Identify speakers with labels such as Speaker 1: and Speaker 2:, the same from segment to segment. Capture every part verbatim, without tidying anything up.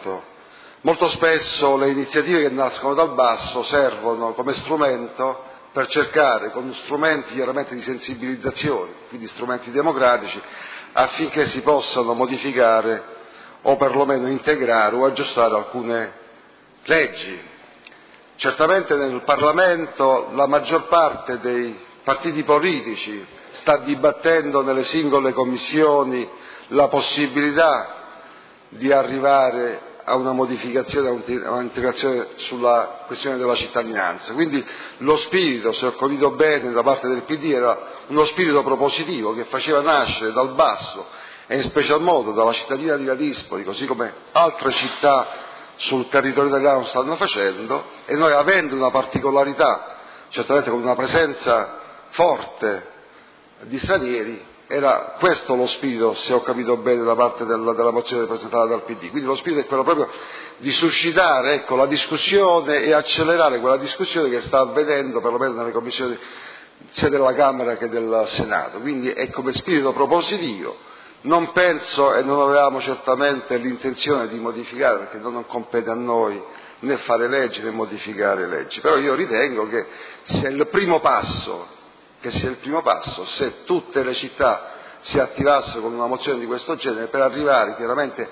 Speaker 1: Parlamento. Molto spesso le iniziative che nascono dal basso servono come strumento per cercare, con strumenti chiaramente di sensibilizzazione, quindi strumenti democratici, affinché si possano modificare o perlomeno integrare o aggiustare alcune leggi. Certamente nel Parlamento la maggior parte dei partiti politici sta dibattendo nelle singole commissioni la possibilità di arrivare a una modificazione, a un'integrazione sulla questione della cittadinanza. Quindi lo spirito, se ho capito bene, da parte del P D era uno spirito propositivo che faceva nascere dal basso e in special modo dalla cittadina di Ladispoli, così come altre città sul territorio italiano stanno facendo, e noi, avendo una particolarità, certamente con una presenza forte di stranieri, era questo lo spirito, se ho capito bene, da parte della, della mozione presentata dal P D. Quindi lo spirito è quello proprio di suscitare, ecco, la discussione e accelerare quella discussione che sta avvenendo perlomeno nelle commissioni sia della Camera che del Senato. Quindi è come spirito propositivo. Non penso, e non avevamo certamente l'intenzione di modificare, perché non compete a noi né fare leggi né modificare leggi, però io ritengo che sia il primo passo che sia il primo passo, se tutte le città si attivassero con una mozione di questo genere, per arrivare chiaramente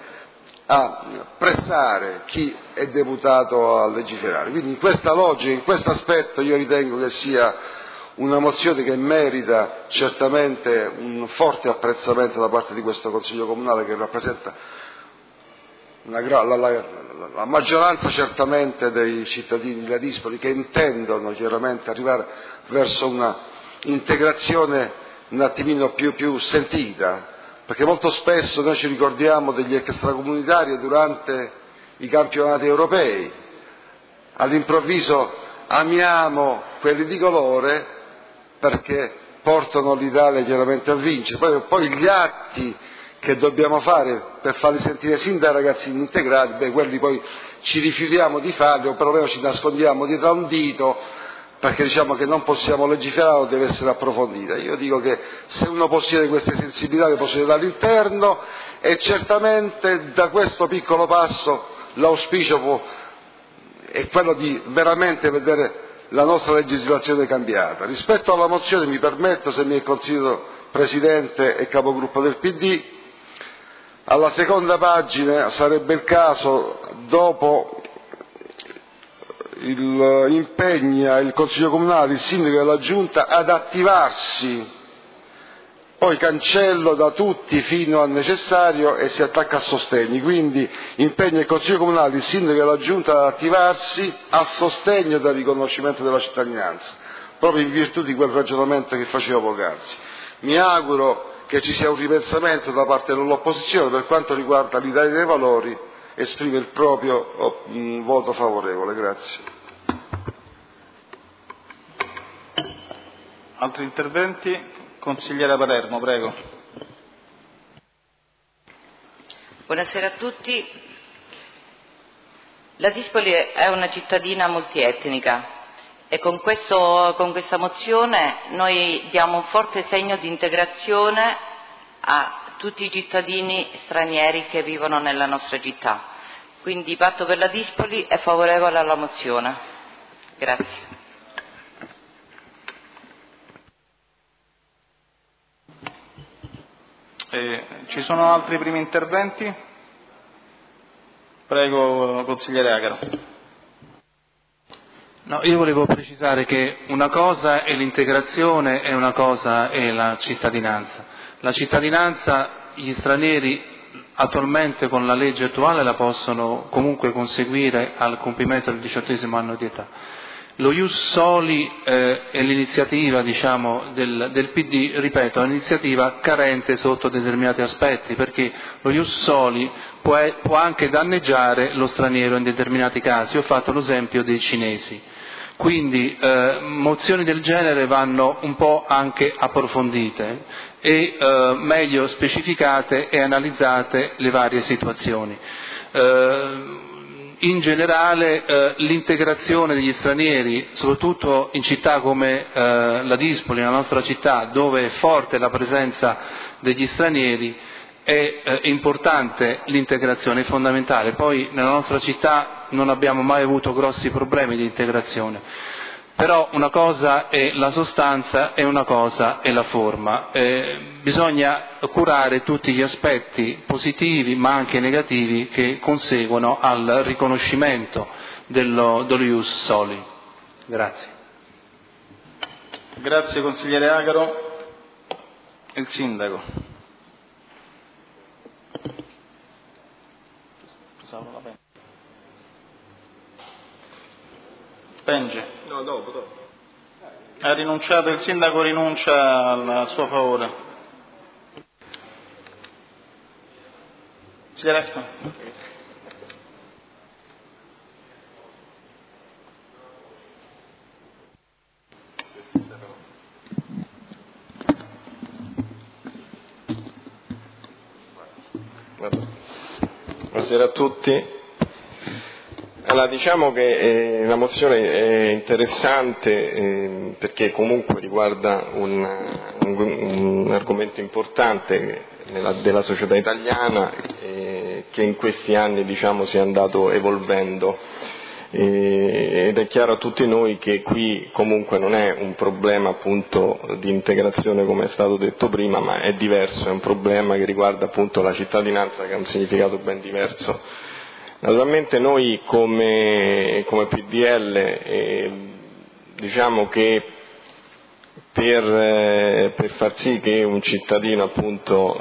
Speaker 1: a pressare chi è deputato a legiferare. Quindi in questa logica, in questo aspetto, io ritengo che sia una mozione che merita certamente un forte apprezzamento da parte di questo Consiglio Comunale, che rappresenta una, la, la, la, la maggioranza certamente dei cittadini di Ladispoli, che intendono chiaramente arrivare verso una integrazione un attimino più, più sentita, perché molto spesso noi ci ricordiamo degli extracomunitari durante i campionati europei, all'improvviso amiamo quelli di colore perché portano l'Italia chiaramente a vincere, poi, poi gli atti che dobbiamo fare per farli sentire sin da ragazzini integrati, beh, quelli poi ci rifiutiamo di farli o perlomeno ci nascondiamo dietro a un dito, perché diciamo che non possiamo legiferare o deve essere approfondita. Io dico che se uno possiede queste sensibilità le possiede dall'interno, e certamente da questo piccolo passo l'auspicio può, è quello di veramente vedere la nostra legislazione cambiata. Rispetto alla mozione mi permetto, se mi è considerato Presidente e Capogruppo del P D, alla seconda pagina sarebbe il caso, dopo il impegna il Consiglio Comunale, il Sindaco e la Giunta ad attivarsi, poi cancello da tutti fino al necessario e si attacca a sostegni, quindi impegna il Consiglio Comunale, il Sindaco e la Giunta ad attivarsi a sostegno del riconoscimento della cittadinanza, proprio in virtù di quel ragionamento che facevo poc'anzi. Mi auguro che ci sia un ripensamento da parte dell'opposizione. Per quanto riguarda l'Italia dei Valori, esprime il proprio mh, voto favorevole. Grazie.
Speaker 2: Altri interventi? Consigliere Palermo, prego.
Speaker 3: Buonasera a tutti. Ladispoli è una cittadina multietnica e con, questo, con questa mozione noi diamo un forte segno di integrazione a tutti i cittadini stranieri che vivono nella nostra città. Quindi Patto per Ladispoli è favorevole alla mozione. Grazie.
Speaker 2: Eh, ci sono altri primi interventi? Prego, consigliere Agaro.
Speaker 4: No, io volevo precisare che una cosa è l'integrazione e una cosa è la cittadinanza. La cittadinanza, gli stranieri attualmente con la legge attuale la possono comunque conseguire al compimento del diciottesimo anno di età. Lo Ius Soli eh, è l'iniziativa, diciamo, del, del P D, ripeto, è un'iniziativa carente sotto determinati aspetti, perché lo Ius Soli può, può anche danneggiare lo straniero in determinati casi. Ho fatto l'esempio dei cinesi. Quindi eh, mozioni del genere vanno un po' anche approfondite e eh, meglio specificate e analizzate le varie situazioni. Eh, In generale eh, l'integrazione degli stranieri, soprattutto in città come eh, Ladispoli, la nostra città, dove è forte la presenza degli stranieri, È eh, importante l'integrazione, è fondamentale. Poi nella nostra città non abbiamo mai avuto grossi problemi di integrazione, però una cosa è la sostanza e una cosa è la forma. Eh, bisogna curare tutti gli aspetti positivi ma anche negativi che conseguono al riconoscimento dello, dello ius soli. Grazie.
Speaker 2: Grazie consigliere Agaro. Il sindaco. Penge.
Speaker 5: No, dopo, dopo.
Speaker 2: Ha rinunciato, il sindaco rinuncia al suo favore. Consigliere.
Speaker 5: Buonasera a tutti. Allora, diciamo che eh, la mozione è interessante eh, perché comunque riguarda un, un, un argomento importante nella, della società italiana eh, che in questi anni diciamo, si è andato evolvendo eh, ed è chiaro a tutti noi che qui comunque non è un problema appunto di integrazione come è stato detto prima, ma è diverso, è un problema che riguarda appunto la cittadinanza, che ha un significato ben diverso. Naturalmente noi come, come P D L eh, diciamo che per, eh, per far sì che un cittadino appunto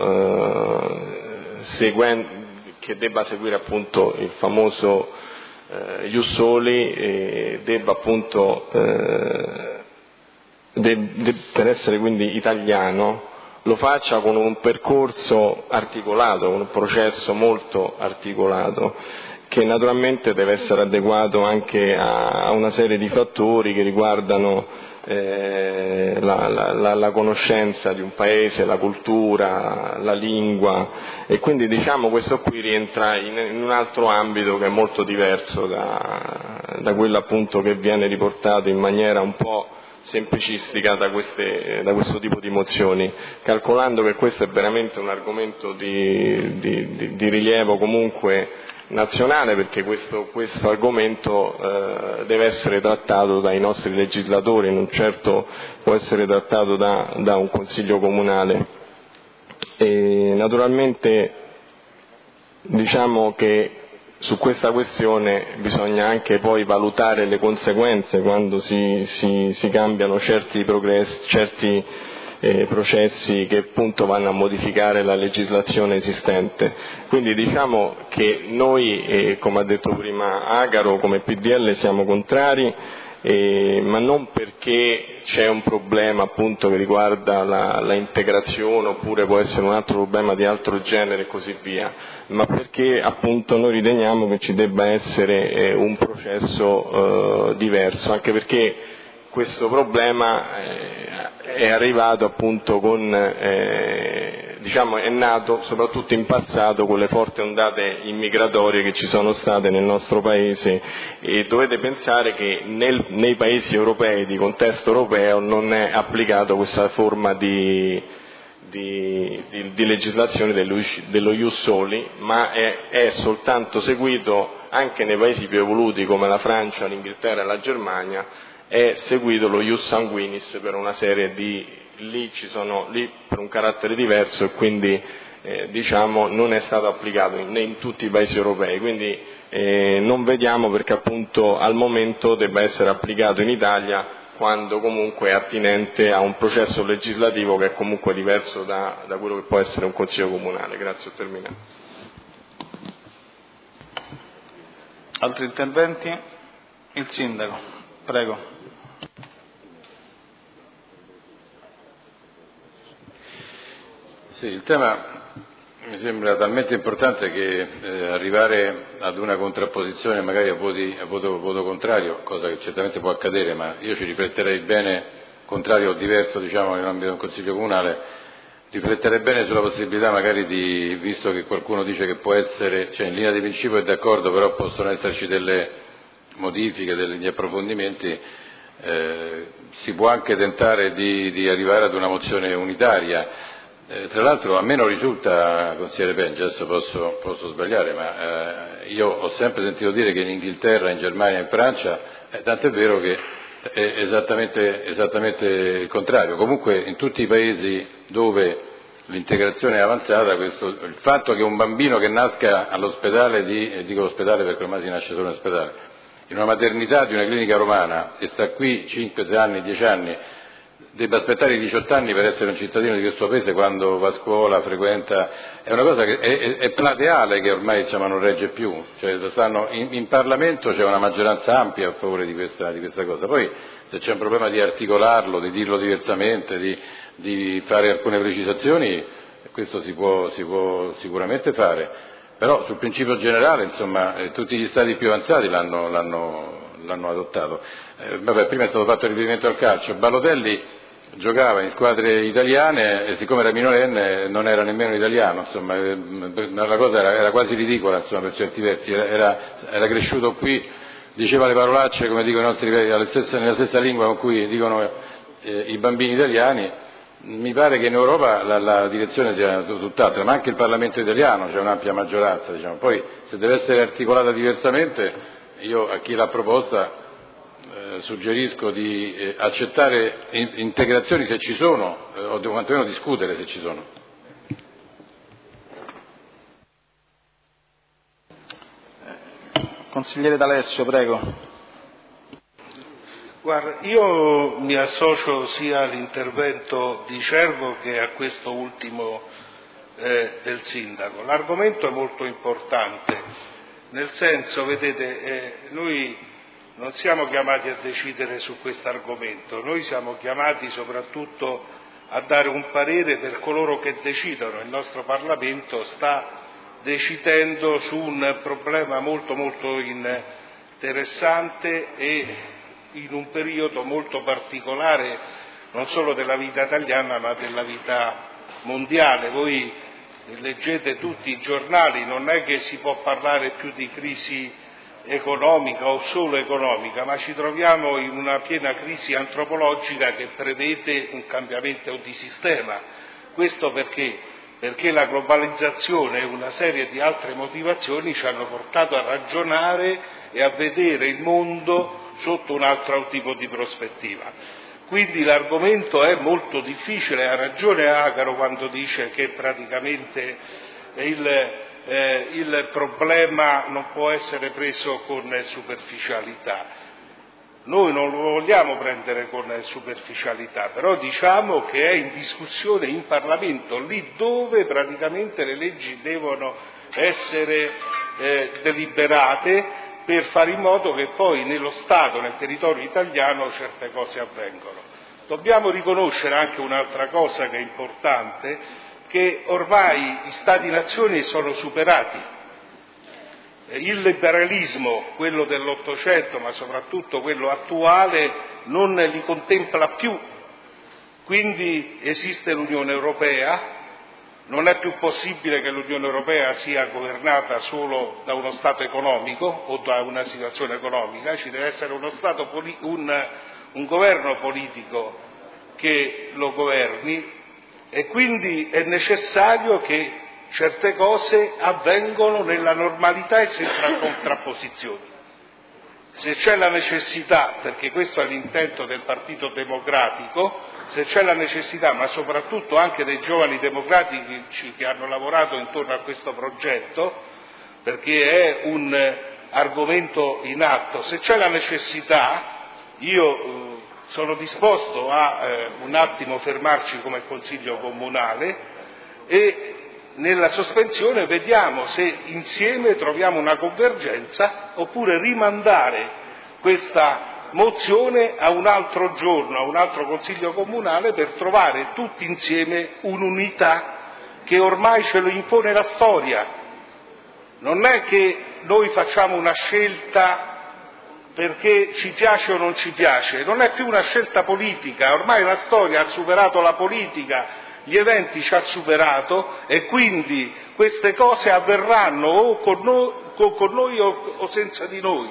Speaker 5: eh, seguen, che debba seguire appunto il famoso eh, ius soli eh, debba appunto eh, de, de, per essere quindi italiano lo faccia con un percorso articolato, con un processo molto articolato, che naturalmente deve essere adeguato anche a una serie di fattori che riguardano eh, la, la, la conoscenza di un paese, la cultura, la lingua, e quindi diciamo questo qui rientra in, in un altro ambito che è molto diverso da, da quello appunto che viene riportato in maniera un po' semplicistica da, queste, da questo tipo di mozioni, calcolando che questo è veramente un argomento di, di, di, di rilievo comunque nazionale, perché questo, questo argomento eh, deve essere trattato dai nostri legislatori, non certo può essere trattato da, da un consiglio comunale. E naturalmente diciamo che su questa questione bisogna anche poi valutare le conseguenze quando si, si, si cambiano certi progressi, certi eh, processi che appunto vanno a modificare la legislazione esistente. Quindi diciamo che noi, eh, come ha detto prima Agaro, come P D L siamo contrari, eh, ma non perché c'è un problema appunto che riguarda la, la integrazione, oppure può essere un altro problema di altro genere e così via, ma perché appunto noi riteniamo che ci debba essere eh, un processo eh, diverso, anche perché questo problema eh, è arrivato appunto con, eh, diciamo è nato soprattutto in passato con le forti ondate immigratorie che ci sono state nel nostro paese, e dovete pensare che nel, nei paesi europei, di contesto europeo, non è applicato questa forma di, di, di, di legislazione dello, dello ius soli, ma è, è soltanto seguito anche nei paesi più evoluti come la Francia, l'Inghilterra e la Germania. È seguito lo ius sanguinis per una serie di, lì ci sono, lì per un carattere diverso, e quindi eh, diciamo non è stato applicato in, in tutti i paesi europei, quindi eh, non vediamo perché appunto al momento debba essere applicato in Italia, quando comunque è attinente a un processo legislativo che è comunque diverso da, da quello che può essere un consiglio comunale. Grazie, ho terminato.
Speaker 2: Altri interventi? Il sindaco, prego.
Speaker 6: Sì, il tema mi sembra talmente importante che eh, arrivare ad una contrapposizione magari a, voti, a voto, voto contrario, cosa che certamente può accadere, ma io ci rifletterei bene, contrario o diverso diciamo nell'ambito di un consiglio comunale, rifletterei bene sulla possibilità magari di, visto che qualcuno dice che può essere, cioè in linea di principio è d'accordo, però possono esserci delle modifiche, degli approfondimenti, eh, si può anche tentare di, di arrivare ad una mozione unitaria. Eh, tra l'altro a me non risulta, consigliere Pengio, adesso posso, posso sbagliare, ma eh, io ho sempre sentito dire che in Inghilterra, in Germania, in Francia, eh, tant'è vero che è esattamente, esattamente il contrario. Comunque in tutti i paesi dove l'integrazione è avanzata, questo, il fatto che un bambino che nasca all'ospedale di, e dico l'ospedale perché ormai si nasce solo in ospedale, in una maternità di una clinica romana e sta qui cinque, sei anni, dieci anni, debba aspettare i diciotto anni per essere un cittadino di questo paese quando va a scuola, frequenta, è una cosa che è, è, è plateale, che ormai diciamo, non regge più, cioè, stanno, in, in Parlamento c'è una maggioranza ampia a favore di questa, di questa cosa, poi se c'è un problema di articolarlo, di dirlo diversamente, di, di fare alcune precisazioni, questo si può, si può sicuramente fare, però sul principio generale insomma eh, tutti gli stati più avanzati l'hanno, l'hanno, l'hanno adottato. Eh, vabbè, prima è stato fatto riferimento al calcio, Balotelli giocava in squadre italiane e siccome era minorenne non era nemmeno italiano, insomma la cosa era, era quasi ridicola insomma, per certi versi, era, era, era cresciuto qui, diceva le parolacce come dicono i nostri alla stessa, nella stessa lingua con cui dicono eh, i bambini italiani. Mi pare che in Europa la, la direzione sia tutt'altra, ma anche il Parlamento italiano c'è un'ampia maggioranza, diciamo. Poi se deve essere articolata diversamente, io a chi l'ha proposta Eh, suggerisco di eh, accettare in, integrazioni se ci sono, eh, o quantomeno discutere se ci sono.
Speaker 2: Consigliere D'Alessio, prego.
Speaker 7: Guarda, io mi associo sia all'intervento di Cervo che a questo ultimo eh, del Sindaco. L'argomento è molto importante, nel senso, vedete, eh, noi non siamo chiamati a decidere su questo argomento, noi siamo chiamati soprattutto a dare un parere per coloro che decidono. Il nostro Parlamento sta decidendo su un problema molto molto interessante e in un periodo molto particolare non solo della vita italiana ma della vita mondiale. Voi leggete tutti i giornali, non è che si può parlare più di crisi economica o solo economica, ma ci troviamo in una piena crisi antropologica che prevede un cambiamento di sistema. Questo perché? Perché la globalizzazione e una serie di altre motivazioni ci hanno portato a ragionare e a vedere il mondo sotto un altro tipo di prospettiva. Quindi l'argomento è molto difficile, ha ragione Agaro quando dice che praticamente il Eh, il problema non può essere preso con superficialità. Noi non lo vogliamo prendere con superficialità, però diciamo che è in discussione in Parlamento, lì dove praticamente le leggi devono essere eh, deliberate per fare in modo che poi nello Stato, nel territorio italiano, certe cose avvengano. Dobbiamo riconoscere anche un'altra cosa che è importante, che ormai gli Stati-nazione sono superati. Il liberalismo, quello dell'Ottocento, ma soprattutto quello attuale, non li contempla più. Quindi esiste l'Unione Europea, non è più possibile che l'Unione Europea sia governata solo da uno Stato economico o da una situazione economica, ci deve essere uno Stato, un, un governo politico che lo governi, e quindi è necessario che certe cose avvengano nella normalità e senza contrapposizioni. Se c'è la necessità, perché questo è l'intento del Partito Democratico, se c'è la necessità, ma soprattutto anche dei giovani democratici che hanno lavorato intorno a questo progetto, perché è un argomento in atto, se c'è la necessità, io sono disposto a eh, un attimo fermarci come Consiglio Comunale e nella sospensione vediamo se insieme troviamo una convergenza oppure rimandare questa mozione a un altro giorno, a un altro Consiglio Comunale per trovare tutti insieme un'unità che ormai ce lo impone la storia. Non è che noi facciamo una scelta perché ci piace o non ci piace, non è più una scelta politica, ormai la storia ha superato la politica, gli eventi ci ha superato e quindi queste cose avverranno o con noi, o, con noi o, o senza di noi.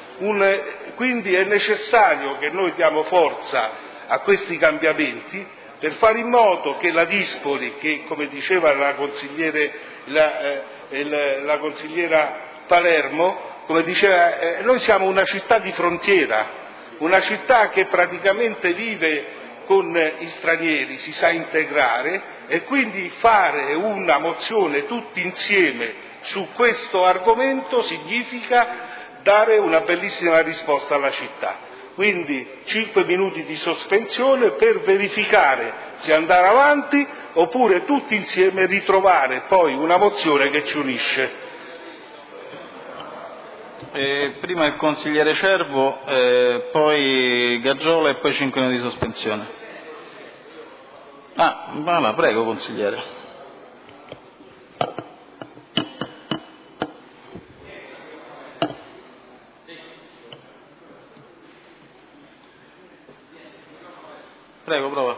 Speaker 7: Un, quindi è necessario che noi diamo forza a questi cambiamenti, per fare in modo che la Dispoli, che come diceva la, consigliere, la, eh, il, la consigliera Palermo, come diceva, eh, noi siamo una città di frontiera, una città che praticamente vive con gli stranieri, si sa integrare, e quindi fare una mozione tutti insieme su questo argomento significa dare una bellissima risposta alla città. Quindi cinque minuti di sospensione per verificare se andare avanti oppure tutti insieme ritrovare poi una mozione che ci unisce.
Speaker 2: Eh, prima il consigliere Cervo, eh, poi Gaggiola e poi cinque minuti di sospensione. Ah, voilà, prego consigliere. Prego, prova.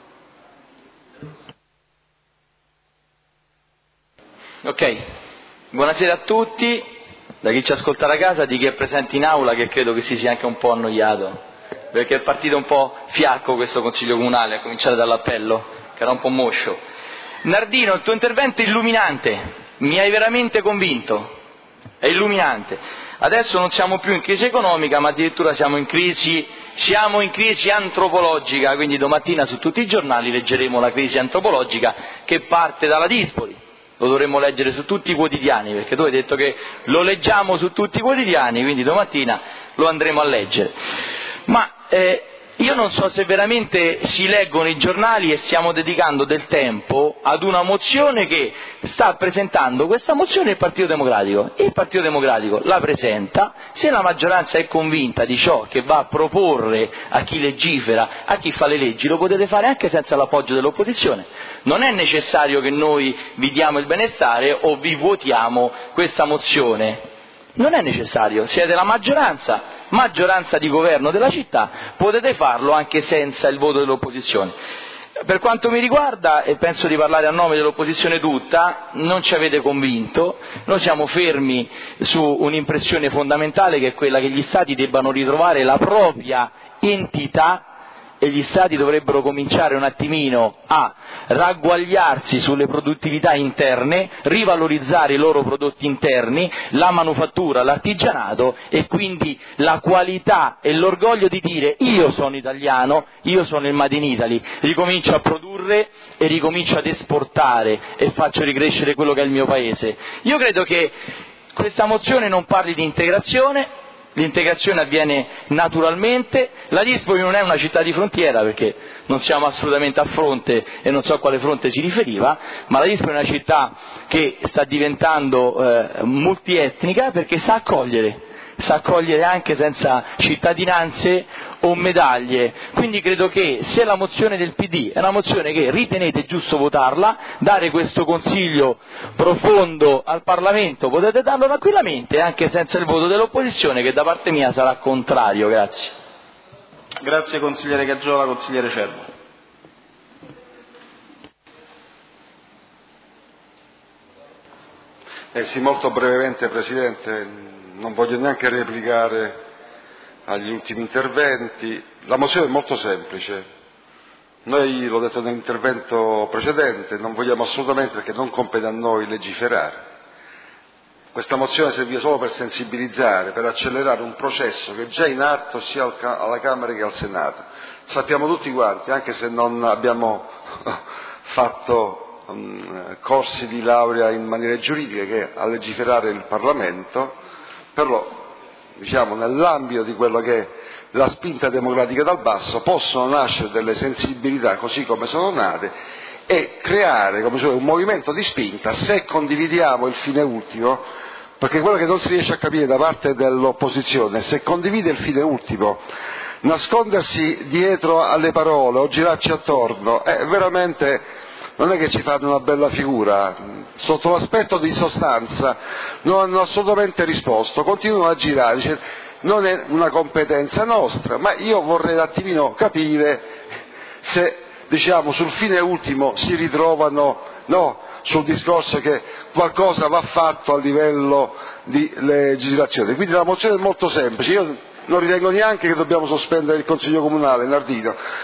Speaker 8: Ok, buonasera a tutti, da chi ci ascolta da casa, di chi è presente in aula, che credo che si sia anche un po' annoiato, perché è partito un po' fiacco questo Consiglio Comunale, a cominciare dall'appello, che era un po' moscio. Nardino, il tuo intervento è illuminante, mi hai veramente convinto, è illuminante. Adesso non siamo più in crisi economica, ma addirittura siamo in crisi, siamo in crisi antropologica, quindi domattina su tutti i giornali leggeremo la crisi antropologica che parte dalla Dispoli. Lo dovremmo leggere su tutti i quotidiani, perché tu hai detto che lo leggiamo su tutti i quotidiani, quindi domattina lo andremo a leggere. Ma eh, io non so se veramente si leggono i giornali e stiamo dedicando del tempo ad una mozione che sta presentando questa mozione il Partito Democratico. Il Partito Democratico la presenta, se la maggioranza è convinta di ciò che va a proporre a chi legifera, a chi fa le leggi, lo potete fare anche senza l'appoggio dell'opposizione. Non è necessario che noi vi diamo il benestare o vi votiamo questa mozione. Non è necessario, siete la maggioranza, maggioranza di governo della città, potete farlo anche senza il voto dell'opposizione. Per quanto mi riguarda, e penso di parlare a nome dell'opposizione tutta, non ci avete convinto, noi siamo fermi su un'impressione fondamentale che è quella che gli Stati debbano ritrovare la propria entità e gli Stati dovrebbero cominciare un attimino a ragguagliarsi sulle produttività interne, rivalorizzare i loro prodotti interni, la manufattura, l'artigianato e quindi la qualità e l'orgoglio di dire io sono italiano, io sono il Made in Italy, ricomincio a produrre e ricomincio ad esportare e faccio ricrescere quello che è il mio paese. Io credo che questa mozione non parli di integrazione. L'integrazione avviene naturalmente, la Dispoli non è una città di frontiera perché non siamo assolutamente a fronte e non so a quale fronte si riferiva, ma la Dispoli è una città che sta diventando eh, multietnica perché sa accogliere, sa accogliere anche senza cittadinanze o medaglie. Quindi credo che se la mozione del P D è una mozione che ritenete giusto votarla, dare questo consiglio profondo al Parlamento, potete darlo tranquillamente anche senza il voto dell'opposizione che da parte mia sarà contrario. Grazie.
Speaker 2: Grazie consigliere Gaggiola, consigliere Cervo.
Speaker 1: Eh sì, molto brevemente Presidente. Non voglio neanche replicare agli ultimi interventi. La mozione è molto semplice. Noi, l'ho detto nell'intervento precedente, non vogliamo assolutamente, perché non compete a noi legiferare. Questa mozione serviva solo per sensibilizzare, per accelerare un processo che è già in atto sia alla Camera che al Senato. Sappiamo tutti quanti, anche se non abbiamo fatto um, corsi di laurea in maniere giuridiche, che a legiferare il Parlamento, però diciamo nell'ambito di quello che è la spinta democratica dal basso possono nascere delle sensibilità così come sono nate e creare come cioè, un movimento di spinta se condividiamo il fine ultimo, perché quello che non si riesce a capire da parte dell'opposizione, se condivide il fine ultimo, nascondersi dietro alle parole o girarci attorno è veramente, non è che ci fanno una bella figura, sotto l'aspetto di sostanza non hanno assolutamente risposto, continuano a girare, dice, non è una competenza nostra, ma io vorrei un attimino capire se diciamo sul fine ultimo si ritrovano, no, sul discorso che qualcosa va fatto a livello di legislazione. Quindi la mozione è molto semplice, io non ritengo neanche che dobbiamo sospendere il Consiglio Comunale, Nardino.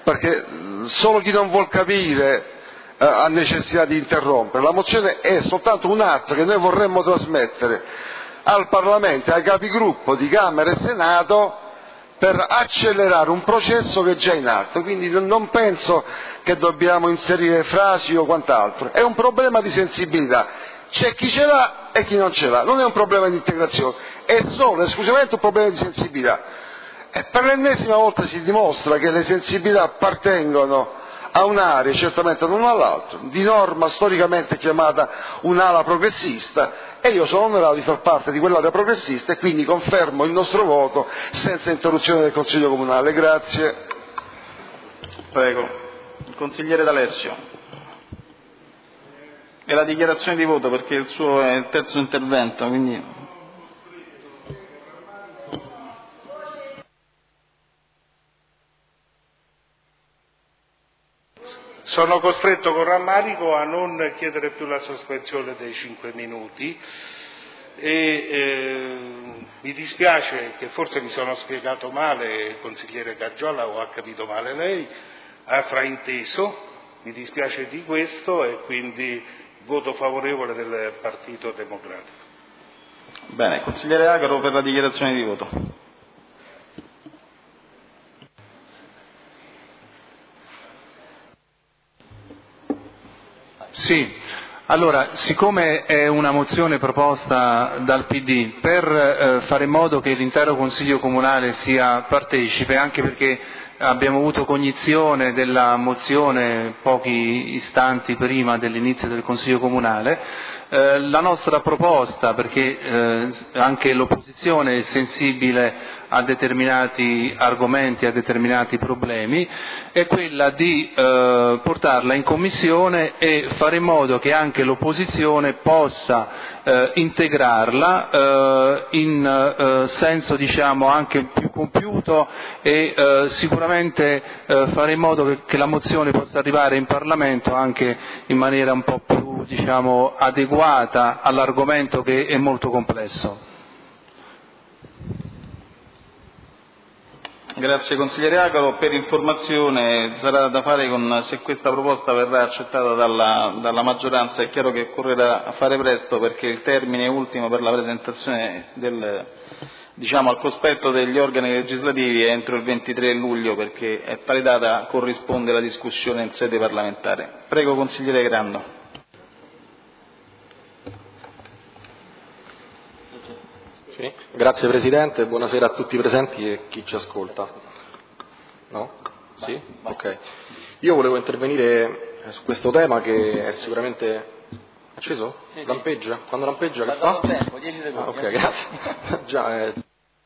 Speaker 1: perché solo chi non vuol capire eh, ha necessità di interrompere. La mozione è soltanto un atto che noi vorremmo trasmettere al Parlamento, ai capigruppo di Camera e Senato, per accelerare un processo che è già in atto, quindi non penso che dobbiamo inserire frasi o quant'altro, è un problema di sensibilità, c'è chi ce l'ha e chi non ce l'ha, non è un problema di integrazione, è solo esclusivamente un problema di sensibilità. E per l'ennesima volta si dimostra che le sensibilità appartengono a un'area, certamente non all'altra, di norma storicamente chiamata un'ala progressista, e io sono onorato di far parte di quell'area progressista e quindi confermo il nostro voto senza interruzione del Consiglio Comunale. Grazie.
Speaker 2: Prego. Il consigliere D'Alessio. E la dichiarazione di voto, perché il suo è il terzo intervento, quindi...
Speaker 7: Sono costretto con rammarico a non chiedere più la sospensione dei cinque minuti e eh, mi dispiace che forse mi sono spiegato male, il consigliere Gaggiola, o ha capito male lei, ha frainteso, mi dispiace di questo e quindi voto favorevole del Partito Democratico.
Speaker 2: Bene, consigliere Agaro per la dichiarazione di voto.
Speaker 4: Sì, allora, siccome è una mozione proposta dal P D per eh, fare in modo che l'intero Consiglio Comunale sia partecipe, anche perché abbiamo avuto cognizione della mozione pochi istanti prima dell'inizio del Consiglio Comunale, eh, la nostra proposta, perché eh, anche l'opposizione è sensibile a determinati argomenti, a determinati problemi, è quella di eh, portarla in commissione e fare in modo che anche l'opposizione possa eh, integrarla eh, in eh, senso, diciamo, anche più compiuto e eh, sicuramente eh, fare in modo che, che la mozione possa arrivare in Parlamento anche in maniera un po' più, diciamo, adeguata all'argomento che è molto complesso.
Speaker 2: Grazie consigliere Agaro. Per informazione sarà da fare con, se questa proposta verrà accettata dalla, dalla maggioranza, è chiaro che occorrerà fare presto perché il termine ultimo per la presentazione del, diciamo, al cospetto degli organi legislativi è entro il ventitré luglio, perché a tale data corrisponde la discussione in sede parlamentare. Prego consigliere Grando.
Speaker 9: Sì. Grazie Presidente, buonasera a tutti i presenti e chi ci ascolta. No? Sì? Ok. Io volevo intervenire su questo tema che è sicuramente... Acceso? Sì, lampeggia? Sì. Quando lampeggia che fa?
Speaker 8: Tempo, dieci secondi.
Speaker 9: Ah, ok, grazie. Già, eh...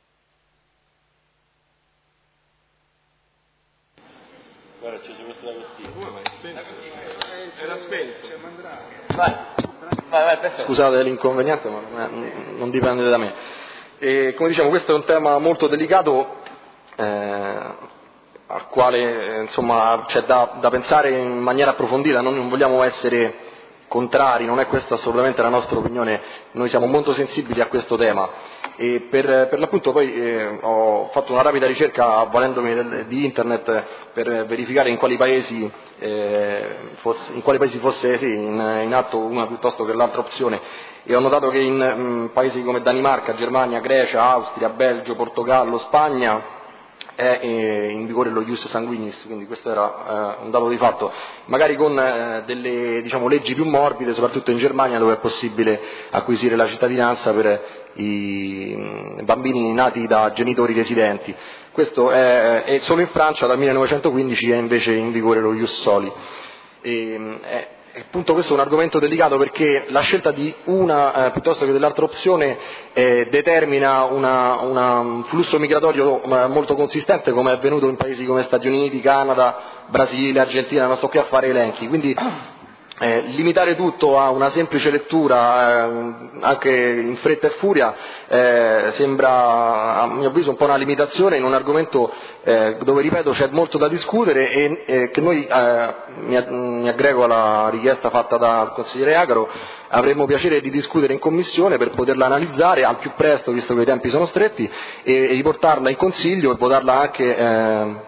Speaker 6: Guarda, c'è questo da costino. Come mai? Spento? Era spento.
Speaker 8: Vai. Vai, vai, perfetto.
Speaker 9: Scusate l'inconveniente, ma non, è, non dipende da me. E, come diciamo, questo è un tema molto delicato eh, al quale eh, insomma c'è da, da pensare in maniera approfondita. Noi non vogliamo essere contrari, non è questa assolutamente la nostra opinione, noi siamo molto sensibili a questo tema e per, per l'appunto poi eh, ho fatto una rapida ricerca avvalendomi del, di internet per verificare in quali paesi, eh, fosse, in quali paesi fosse sì, in, in atto una piuttosto che l'altra opzione, e ho notato che in mh, paesi come Danimarca, Germania, Grecia, Austria, Belgio, Portogallo, Spagna è in vigore lo ius sanguinis, quindi questo era eh, un dato di fatto, magari con eh, delle, diciamo, leggi più morbide, soprattutto in Germania dove è possibile acquisire la cittadinanza per i bambini nati da genitori residenti. Questo è, è solo in Francia dal millenovecentoquindici è invece in vigore lo ius soli. E, è, appunto questo è un argomento delicato perché la scelta di una eh, piuttosto che dell'altra opzione eh, determina una, una, un flusso migratorio eh, molto consistente, come è avvenuto in paesi come Stati Uniti, Canada, Brasile, Argentina, non sto qui a fare elenchi, quindi eh, limitare tutto a una semplice lettura eh, anche in fretta e furia eh, sembra a mio avviso un po' una limitazione in un argomento eh, dove, ripeto, c'è molto da discutere e eh, che noi, eh, mi, mi aggrego alla richiesta fatta dal consigliere Agaro, avremmo piacere di discutere in commissione per poterla analizzare al più presto, visto che i tempi sono stretti, e, e riportarla in consiglio e votarla anche eh,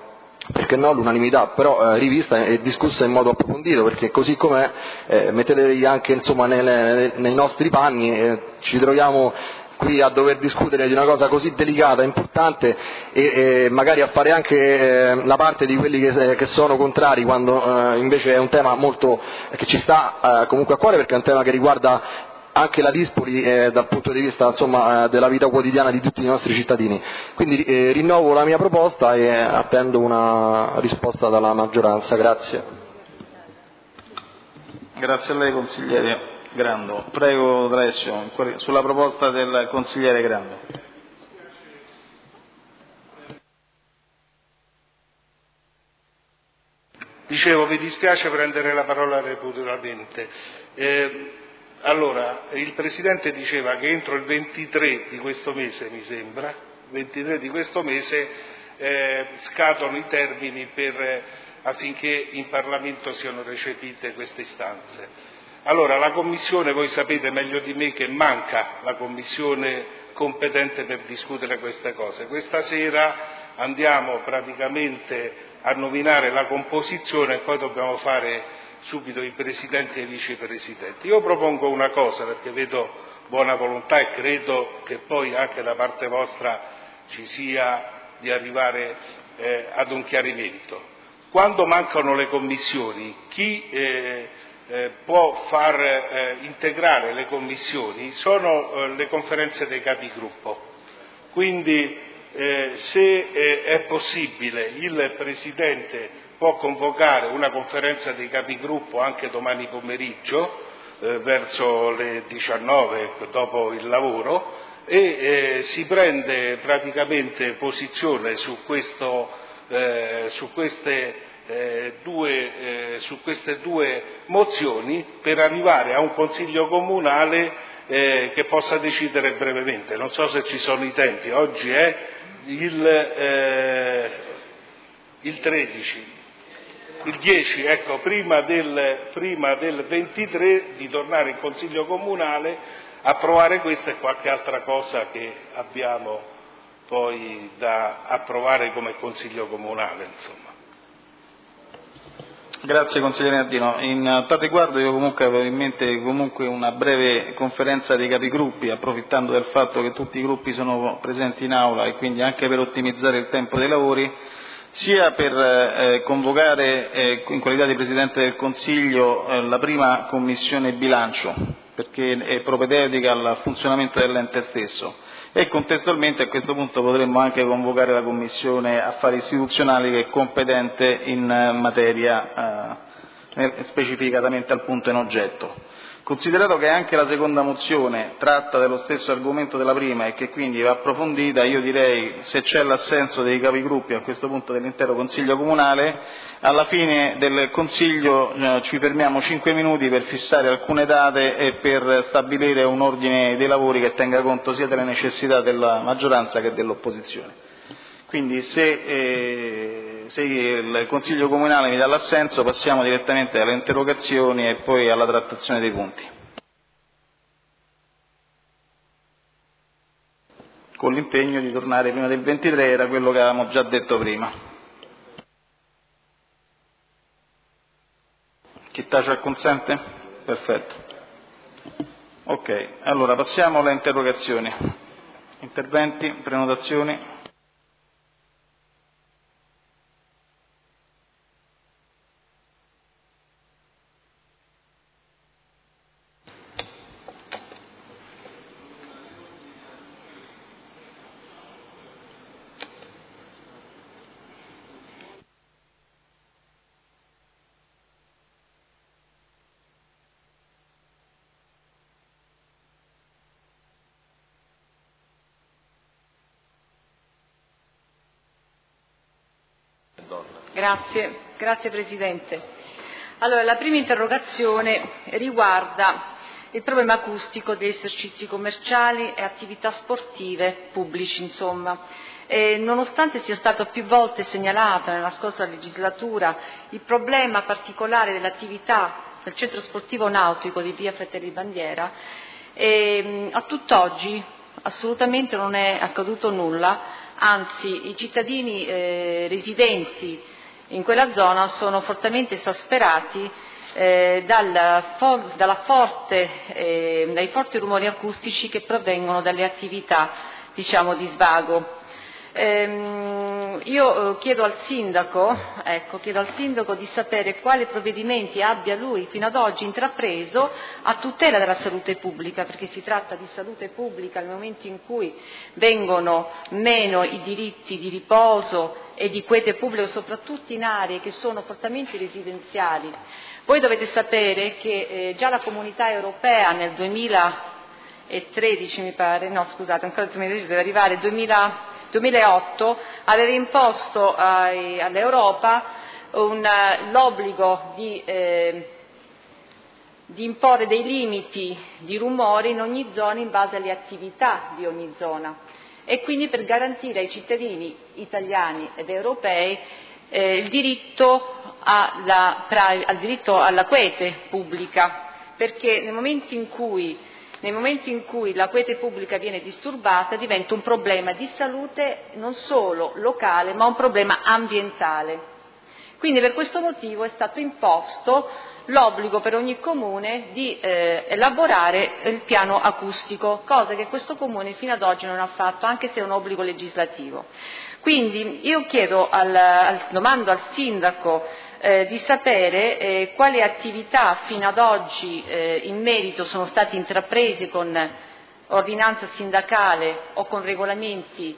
Speaker 9: perché no, l'unanimità, però eh, rivista e discussa in modo approfondito, perché così com'è, eh, mettetevi anche insomma nelle, nei nostri panni, eh, ci troviamo qui a dover discutere di una cosa così delicata e importante e, e magari a fare anche eh, la parte di quelli che, che sono contrari, quando eh, invece è un tema molto che ci sta eh, comunque a cuore, perché è un tema che riguarda anche la Dispoli eh, dal punto di vista insomma, eh, della vita quotidiana di tutti i nostri cittadini. Quindi eh, rinnovo la mia proposta e attendo una risposta dalla maggioranza. Grazie.
Speaker 2: Grazie a lei consigliere Grando. Prego D'Alessio, sulla proposta del consigliere Grando.
Speaker 7: Dicevo, mi dispiace prendere la parola ripetutamente. Eh, allora, il Presidente diceva che entro il ventitré di questo mese, mi sembra, ventitré di questo mese, eh, scadono i termini per, affinché in Parlamento siano recepite queste istanze. Allora, la Commissione, voi sapete meglio di me che manca la Commissione competente per discutere queste cose. Questa sera andiamo praticamente a nominare la composizione e poi dobbiamo fare subito i presidenti e i vicepresidenti. Io propongo una cosa, perché vedo buona volontà e credo che poi anche da parte vostra ci sia di arrivare eh, ad un chiarimento. Quando mancano le commissioni, chi eh, eh, può far eh, integrare le commissioni sono eh, le conferenze dei capigruppo. Quindi eh, se eh, è possibile il Presidente può convocare una conferenza dei capigruppo anche domani pomeriggio eh, verso le diciannove dopo il lavoro e eh, si prende praticamente posizione su, questo, eh, su, queste, eh, due, eh, su queste due mozioni per arrivare a un Consiglio Comunale eh, che possa decidere brevemente. Non so se ci sono i tempi, oggi è il, eh, il tredici. Il dieci, ecco, prima del, prima del ventitré di tornare in Consiglio Comunale, approvare questa e qualche altra cosa che abbiamo poi da approvare come Consiglio Comunale, insomma.
Speaker 2: Grazie consigliere Nardino. In tal riguardo io comunque avevo in mente comunque una breve conferenza dei capigruppi, approfittando del fatto che tutti i gruppi sono presenti in aula e quindi anche per ottimizzare il tempo dei lavori, sia per eh, convocare eh, in qualità di Presidente del Consiglio eh, la prima Commissione Bilancio, perché è propedeutica al funzionamento dell'ente stesso, e contestualmente a questo punto potremmo anche convocare la Commissione Affari Istituzionali che è competente in eh, materia eh, specificatamente al punto in oggetto. Considerato che anche la seconda mozione tratta dello stesso argomento della prima e che quindi va approfondita, io direi, se c'è l'assenso dei capigruppi a questo punto dell'intero Consiglio Comunale, alla fine del Consiglio eh, ci fermiamo cinque minuti per fissare alcune date e per stabilire un ordine dei lavori che tenga conto sia delle necessità della maggioranza che dell'opposizione. Quindi se, eh, se il Consiglio Comunale mi dà l'assenso passiamo direttamente alle interrogazioni e poi alla trattazione dei punti. Con l'impegno di tornare prima del ventitré, era quello che avevamo già detto prima. Chi tace acconsente? Perfetto. Ok, allora passiamo alle interrogazioni. Interventi, prenotazioni.
Speaker 10: Grazie, grazie Presidente. Allora, la prima interrogazione riguarda il problema acustico degli esercizi commerciali e attività sportive pubblici, insomma. E nonostante sia stato più volte segnalato nella scorsa legislatura il problema particolare dell'attività del centro sportivo nautico di via Fratelli Bandiera, e, a tutt'oggi assolutamente non è accaduto nulla, anzi i cittadini eh, residenti in quella zona sono fortemente esasperati eh, dal for- dalla forte, eh, dai forti rumori acustici che provengono dalle attività, diciamo, di svago. Ehm, io eh, chiedo al sindaco, ecco, chiedo al sindaco di sapere quali provvedimenti abbia lui fino ad oggi intrapreso a tutela della salute pubblica, perché si tratta di salute pubblica nel momento in cui vengono meno i diritti di riposo e di quiete pubblica, soprattutto in aree che sono fortemente residenziali. Voi dovete sapere che eh, già la Comunità Europea nel duemilatredici, mi pare, no scusate, ancora nel duemilatredici deve arrivare, duemila duemilaotto aveva imposto ai, all'Europa un, l'obbligo di, eh, di imporre dei limiti di rumore in ogni zona in base alle attività di ogni zona e quindi per garantire ai cittadini italiani ed europei eh, il diritto alla, al diritto alla quiete pubblica, perché nel momento in cui Nel momento in cui la quiete pubblica viene disturbata diventa un problema di salute non solo locale ma un problema ambientale. Quindi per questo motivo è stato imposto l'obbligo per ogni comune di eh, elaborare il piano acustico, cosa che questo comune fino ad oggi non ha fatto, anche se è un obbligo legislativo. Quindi io chiedo al, al, domando al sindaco Eh, di sapere eh, quali attività fino ad oggi eh, in merito sono state intraprese con ordinanza sindacale o con regolamenti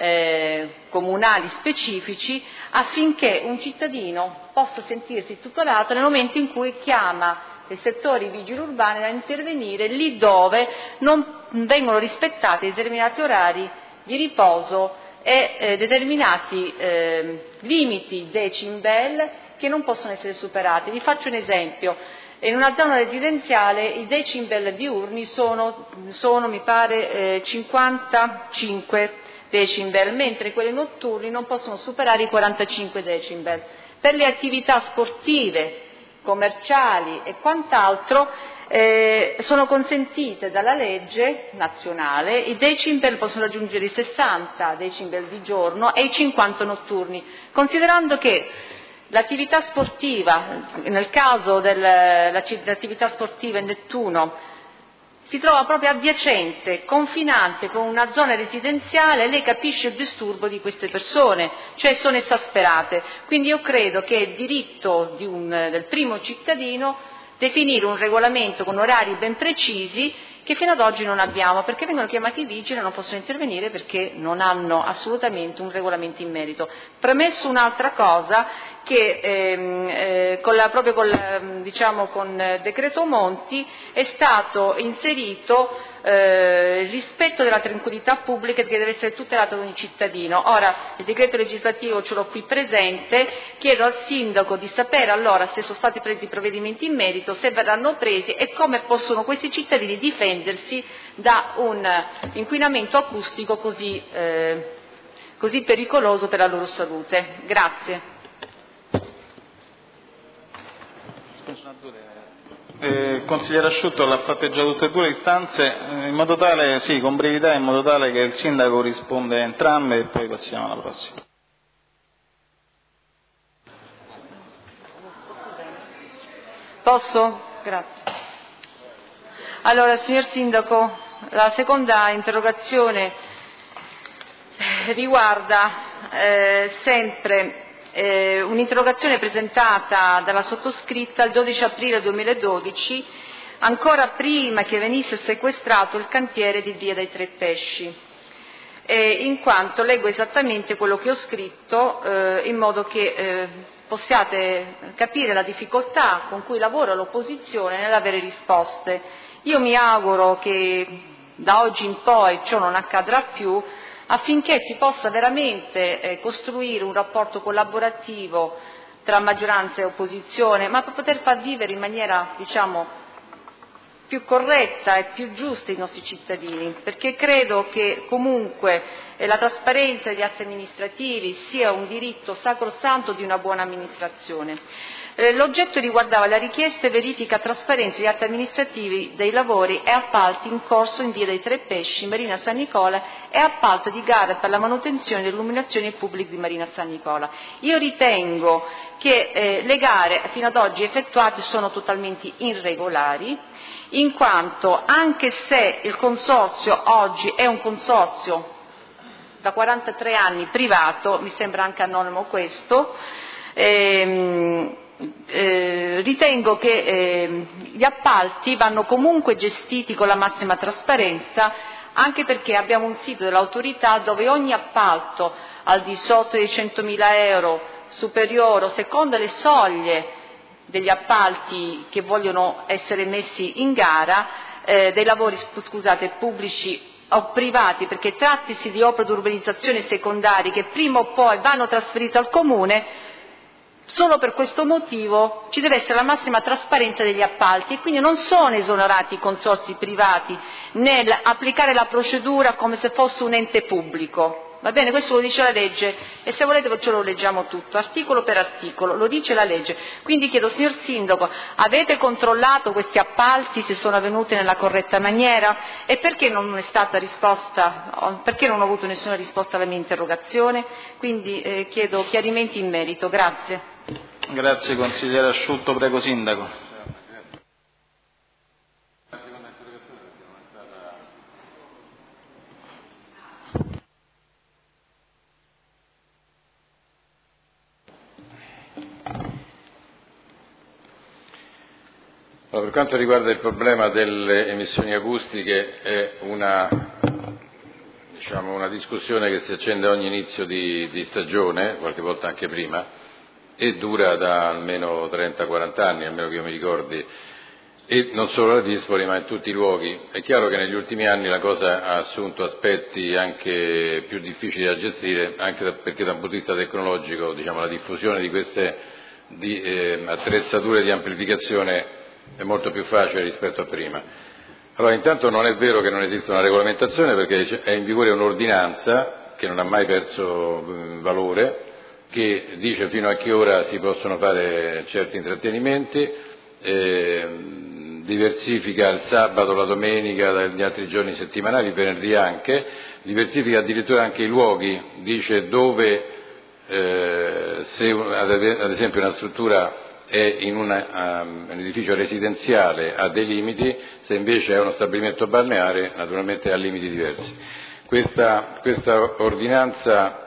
Speaker 10: eh, comunali specifici affinché un cittadino possa sentirsi tutelato nel momento in cui chiama i settori vigili urbani a intervenire lì dove non vengono rispettati determinati orari di riposo e eh, determinati eh, limiti decibel che non possono essere superati. Vi faccio un esempio. In una zona residenziale i decibel diurni sono, sono mi pare, eh, cinquantacinque decibel, mentre quelli notturni non possono superare i quarantacinque decibel. Per le attività sportive, commerciali e quant'altro eh, sono consentite dalla legge nazionale, i decibel possono raggiungere i sessanta decibel di giorno e i cinquanta notturni, considerando che l'attività sportiva, nel caso dell'attività sportiva in Nettuno, si trova proprio adiacente, confinante con una zona residenziale, lei capisce il disturbo di queste persone, cioè sono esasperate. Quindi io credo che è diritto di un, del primo cittadino definire un regolamento con orari ben precisi che fino ad oggi non abbiamo, perché vengono chiamati i vigili e non possono intervenire perché non hanno assolutamente un regolamento in merito. Premesso un'altra cosa, che ehm, eh, con la, proprio col, diciamo, con decreto Monti è stato inserito eh, il rispetto della tranquillità pubblica che deve essere tutelato da ogni cittadino. Ora il decreto legislativo ce l'ho qui presente, chiedo al sindaco di sapere allora se sono stati presi provvedimenti in merito, se verranno presi e come possono questi cittadini difendersi da un inquinamento acustico così, eh, così pericoloso per la loro salute. Grazie.
Speaker 2: Eh, consigliere Asciutto l'ha fatte già tutte e due le istanze, eh, in modo tale, sì, con brevità, in modo tale che il sindaco risponde a entrambe e poi passiamo alla prossima.
Speaker 10: Posso? Grazie. Allora, signor sindaco, la seconda interrogazione riguarda eh, sempre Eh, un'interrogazione presentata dalla sottoscritta il dodici aprile duemiladodici, ancora prima che venisse sequestrato il cantiere di Via dei Tre Pesci, eh, in quanto leggo esattamente quello che ho scritto eh, in modo che eh, possiate capire la difficoltà con cui lavora l'opposizione nell'avere risposte. Io mi auguro che da oggi in poi ciò non accadrà più, affinché si possa veramente eh, costruire un rapporto collaborativo tra maggioranza e opposizione, ma per poter far vivere in maniera, diciamo, più corretta e più giusta ai nostri cittadini, perché credo che comunque eh, la trasparenza degli atti amministrativi sia un diritto sacrosanto di una buona amministrazione. Eh, l'oggetto riguardava la richiesta e verifica trasparenza degli atti amministrativi dei lavori e appalti in corso in via dei Tre Pesci, Marina San Nicola, e appalto di gare per la manutenzione dell'illuminazione pubblica di Marina San Nicola. Io ritengo che eh, le gare fino ad oggi effettuate sono totalmente irregolari, in quanto anche se il consorzio oggi è un consorzio da quarantatré anni privato, mi sembra anche anonimo questo, ehm, eh, ritengo che eh, gli appalti vanno comunque gestiti con la massima trasparenza, anche perché abbiamo un sito dell'autorità dove ogni appalto al di sotto dei centomila euro, superiore o secondo le soglie degli appalti che vogliono essere messi in gara, eh, dei lavori scusate, pubblici o privati, perché trattisi di opere di urbanizzazione secondarie che prima o poi vanno trasferite al Comune, solo per questo motivo ci deve essere la massima trasparenza degli appalti e quindi non sono esonerati i consorzi privati nell'applicare la procedura come se fosse un ente pubblico. Va bene, questo lo dice la legge e se volete ce lo leggiamo tutto, articolo per articolo, lo dice la legge. Quindi chiedo, signor Sindaco, avete controllato questi appalti, se sono avvenuti nella corretta maniera e perché non è stata risposta, perché non ho avuto nessuna risposta alla mia interrogazione? Quindi eh, chiedo chiarimenti in merito, grazie.
Speaker 2: Grazie consigliere Asciutto, prego Sindaco.
Speaker 6: Allora, per quanto riguarda il problema delle emissioni acustiche è una, diciamo, una discussione che si accende a ogni inizio di, di stagione, qualche volta anche prima, e dura da almeno trenta quaranta anni, almeno che io mi ricordi, e non solo a Dispoli ma in tutti i luoghi. È chiaro che negli ultimi anni la cosa ha assunto aspetti anche più difficili da gestire, anche da, perché da un punto di vista tecnologico, diciamo, la diffusione di queste di, eh, attrezzature di amplificazione è molto più facile rispetto a prima. Allora, intanto non è vero che non esiste una regolamentazione, perché è in vigore un'ordinanza che non ha mai perso valore, che dice fino a che ora si possono fare certi intrattenimenti, eh, diversifica il sabato, la domenica, dagli altri giorni settimanali, il venerdì anche, diversifica addirittura anche i luoghi, dice dove, eh, se ad esempio una struttura è in una, um, un edificio residenziale ha dei limiti, se invece è uno stabilimento balneare naturalmente ha limiti diversi. Questa, questa ordinanza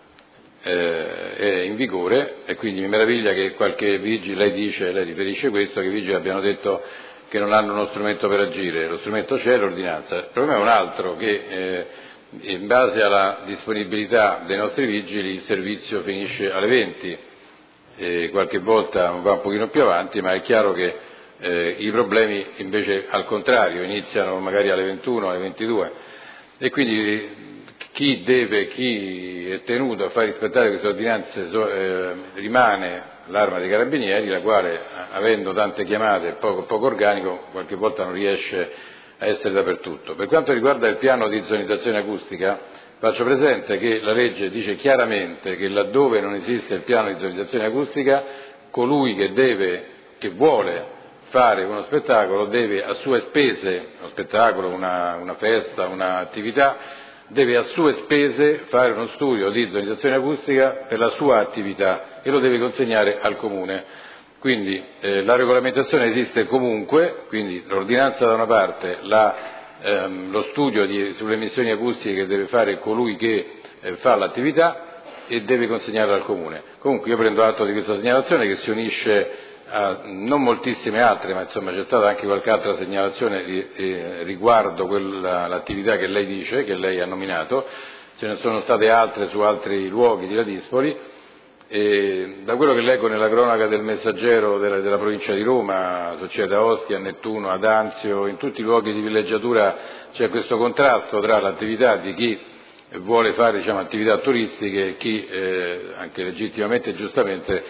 Speaker 6: eh, è in vigore e quindi mi meraviglia che qualche vigile, lei dice, lei riferisce questo, che i vigili abbiano detto che non hanno uno strumento per agire. Lo strumento c'è, l'ordinanza. Il problema è un altro, che eh, in base alla disponibilità dei nostri vigili il servizio finisce alle venti. E qualche volta va un pochino più avanti, ma è chiaro che eh, i problemi invece al contrario iniziano magari alle ventuno, alle ventidue, e quindi chi deve, chi è tenuto a far rispettare queste ordinanze so, eh, rimane l'Arma dei Carabinieri, la quale, avendo tante chiamate e poco, poco organico, qualche volta non riesce a essere dappertutto. Per quanto riguarda il piano di zonizzazione acustica, faccio presente che la legge dice chiaramente che laddove non esiste il piano di zonizzazione acustica, colui che deve, che vuole fare uno spettacolo deve a sue spese, uno spettacolo, una, una festa, un'attività, deve a sue spese fare uno studio di zonizzazione acustica per la sua attività e lo deve consegnare al Comune. Quindi eh, la regolamentazione esiste comunque, quindi l'ordinanza da una parte, la Ehm, lo studio di, sulle emissioni acustiche che deve fare colui che eh, fa l'attività e deve consegnarla al Comune. Comunque io prendo atto di questa segnalazione che si unisce a non moltissime altre, ma insomma c'è stata anche qualche altra segnalazione di, eh, riguardo quella, l'attività che lei dice, che lei ha nominato, ce ne sono state altre su altri luoghi di Ladispoli. E da quello che leggo nella cronaca del Messaggero della, della provincia di Roma, succede a Ostia, a Nettuno, ad Anzio, in tutti i luoghi di villeggiatura c'è questo contrasto tra l'attività di chi vuole fare, diciamo, attività turistiche e chi, eh, anche legittimamente e giustamente,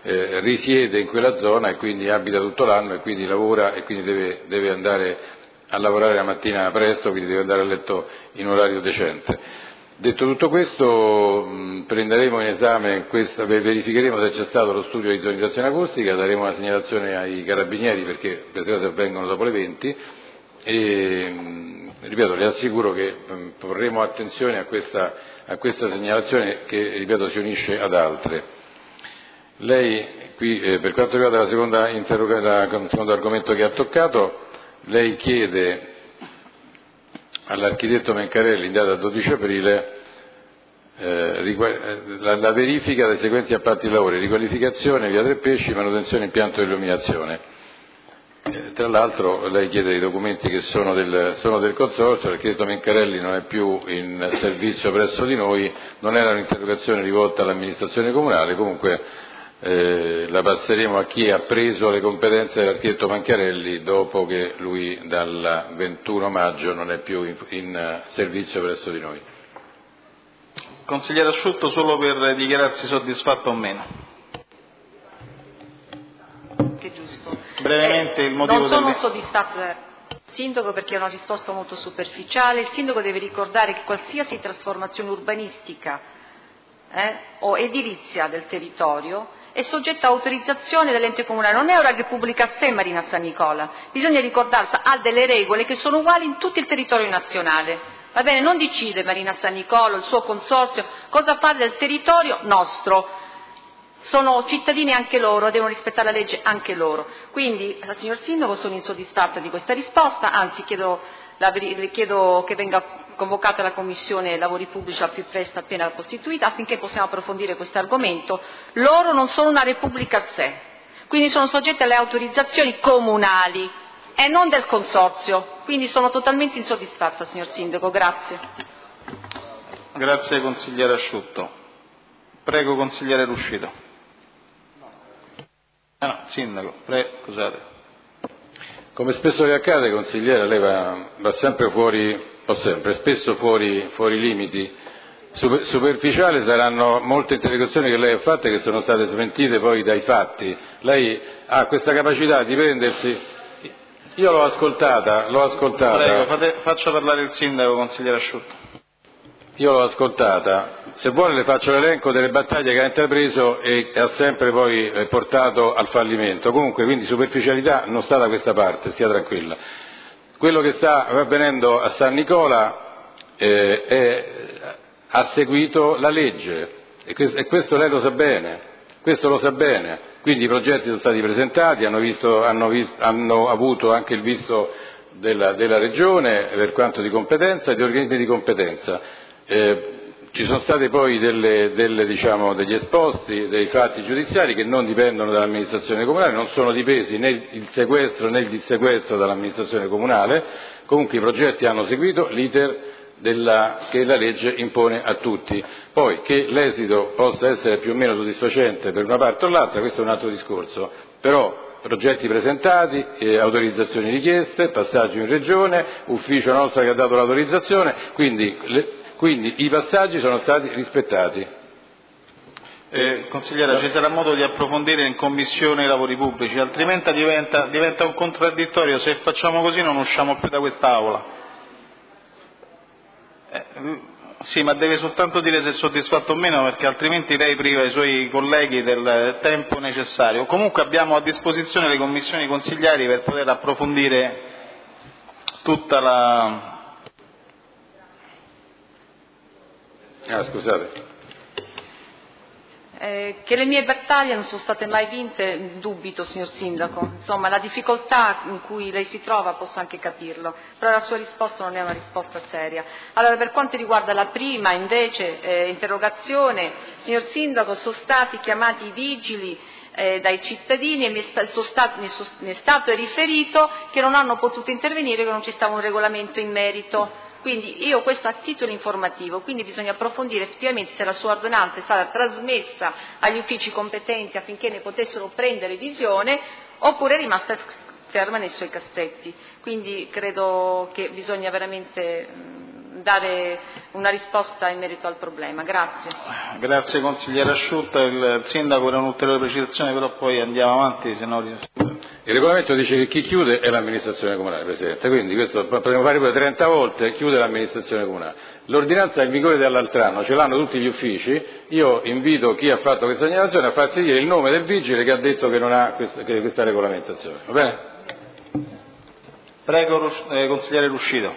Speaker 6: eh, risiede in quella zona e quindi abita tutto l'anno e quindi lavora e quindi deve, deve andare a lavorare la mattina presto, quindi deve andare a letto in orario decente. Detto tutto questo, mh, prenderemo in esame, questa, verificheremo se c'è stato lo studio di isonorizzazione acustica, daremo una segnalazione ai carabinieri perché queste cose avvengono dopo le venti e, mh, ripeto, le assicuro che mh, porremo attenzione a questa, a questa segnalazione che, ripeto, si unisce ad altre. Lei, qui, eh, per quanto riguarda la seconda interroga- la, il secondo argomento che ha toccato, lei chiede all'architetto Mencarelli in data dodici aprile eh, la, la verifica dei seguenti appalti di lavori: riqualificazione via Tre Pesci, manutenzione impianto di illuminazione. Eh, tra l'altro lei chiede i documenti che sono del, sono del consorzio, l'architetto Mencarelli non è più in servizio presso di noi, non era un'interrogazione rivolta all'amministrazione comunale, comunque Eh, la passeremo a chi ha preso le competenze dell'architetto Mencarelli dopo che lui dal ventuno maggio non è più in, in servizio presso di noi.
Speaker 2: Consigliere Asciutto, solo per dichiararsi soddisfatto o meno.
Speaker 10: Che giusto.
Speaker 2: Brevemente
Speaker 10: eh,
Speaker 2: il motivo
Speaker 10: non sono
Speaker 2: del...
Speaker 10: soddisfatta del sindaco perché è una risposta molto superficiale. Il sindaco deve ricordare che qualsiasi trasformazione urbanistica eh, o edilizia del territorio è soggetta a autorizzazione dell'ente comunale, non è una repubblica a sé Marina San Nicola, bisogna ricordarsi, ha delle regole che sono uguali in tutto il territorio nazionale, va bene, non decide Marina San Nicola, il suo consorzio, cosa fare del territorio nostro, sono cittadini anche loro, devono rispettare la legge anche loro, quindi signor Sindaco sono insoddisfatta di questa risposta, anzi chiedo, la, chiedo che venga convocata la Commissione Lavori Pubblici al più presto appena costituita affinché possiamo approfondire questo argomento. Loro non sono una repubblica a sé, quindi sono soggetti alle autorizzazioni comunali e non del consorzio, quindi sono totalmente insoddisfatta, signor Sindaco. Grazie.
Speaker 2: Grazie consigliere Asciutto. Prego consigliere Ruscito. Ah, no, Sindaco, prego, scusate.
Speaker 6: Come spesso le accade, consigliere, lei va, va sempre fuori, o sempre, spesso fuori, fuori limiti. Super, superficiale saranno molte interrogazioni che lei ha fatte che sono state smentite poi dai fatti. Lei ha questa capacità di prendersi... Io l'ho ascoltata, l'ho ascoltata.
Speaker 2: Prego, fate, faccia parlare il sindaco, consigliere Asciutto.
Speaker 6: Io l'ho ascoltata, se vuole le faccio l'elenco delle battaglie che ha intrapreso e ha sempre poi portato al fallimento. Comunque, quindi superficialità non sta da questa parte, stia tranquilla. Quello che sta avvenendo a San Nicola eh, è, ha seguito la legge e questo, e questo lei lo sa bene, questo lo sa bene. Quindi i progetti sono stati presentati, hanno, visto, hanno, visto, hanno avuto anche il visto della, della Regione per quanto di competenza e di organismi di competenza. Eh, ci sono stati poi delle, delle, diciamo, degli esposti dei fatti giudiziari che non dipendono dall'amministrazione comunale, non sono dipesi né il sequestro né il dissequestro dall'amministrazione comunale, comunque i progetti hanno seguito l'iter della, che la legge impone a tutti. Poi che l'esito possa essere più o meno soddisfacente per una parte o l'altra, questo è un altro discorso, però progetti presentati, eh, autorizzazioni richieste, passaggio in regione, ufficio nostro che ha dato l'autorizzazione, quindi le, Quindi i passaggi sono stati rispettati.
Speaker 2: Eh, consigliere, ci sarà modo di approfondire in Commissione i lavori pubblici, altrimenti diventa, diventa un contraddittorio, se facciamo così non usciamo più da quest'Aula. Eh, sì, ma deve soltanto dire se è soddisfatto o meno, perché altrimenti lei priva i suoi colleghi del tempo necessario. Comunque abbiamo a disposizione le commissioni consigliari per poter approfondire tutta la...
Speaker 6: Ah, scusate.
Speaker 10: Eh, che le mie battaglie non sono state mai vinte, dubito, signor Sindaco. Insomma, la difficoltà in cui lei si trova posso anche capirlo, però la sua risposta non è una risposta seria. Allora, per quanto riguarda la prima, invece, eh, interrogazione, signor Sindaco, sono stati chiamati i vigili eh, dai cittadini e mi è, sta, sono stato, mi, sono, mi è stato riferito che non hanno potuto intervenire, che non ci stava un regolamento in merito. Quindi io questo a titolo informativo, quindi bisogna approfondire effettivamente se la sua ordinanza è stata trasmessa agli uffici competenti affinché ne potessero prendere visione oppure è rimasta ferma nei suoi cassetti. Quindi credo che bisogna veramente dare una risposta in merito al problema. Grazie.
Speaker 2: Grazie consigliere Asciutta. Il sindaco per un'ulteriore precisazione, però poi andiamo avanti, se no...
Speaker 6: Il regolamento dice che chi chiude è l'amministrazione comunale, Presidente, quindi questo potremmo fare pure trenta volte, chiude l'amministrazione comunale. L'ordinanza è in vigore dall'altro anno, ce l'hanno tutti gli uffici, io invito chi ha fatto questa segnalazione a farsi dire il nome del vigile che ha detto che non ha questa, che questa regolamentazione, va bene?
Speaker 2: Prego, eh, consigliere Ruscito.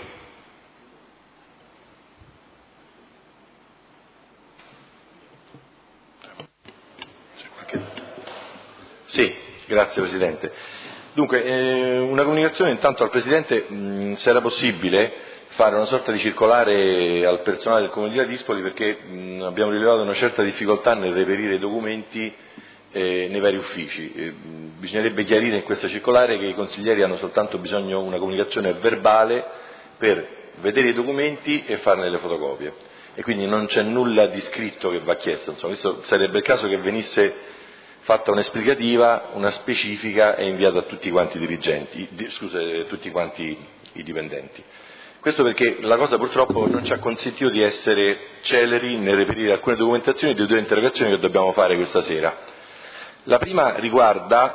Speaker 11: Sì, grazie Presidente. Dunque, eh, una comunicazione intanto al Presidente, mh, se era possibile fare una sorta di circolare al personale del Comune di Ladispoli, perché mh, abbiamo rilevato una certa difficoltà nel reperire i documenti eh, nei vari uffici. Eh, bisognerebbe chiarire in questa circolare che i consiglieri hanno soltanto bisogno di una comunicazione verbale per vedere i documenti e farne le fotocopie, e quindi non c'è nulla di scritto che va chiesto. Insomma, questo sarebbe il caso che venisse fatta un'esplicativa, una specifica e inviata a tutti quanti i dirigenti, di, scusa, tutti quanti i dipendenti. Questo perché la cosa purtroppo non ci ha consentito di essere celeri nel reperire alcune documentazioni di due interrogazioni che dobbiamo fare questa sera. La prima riguarda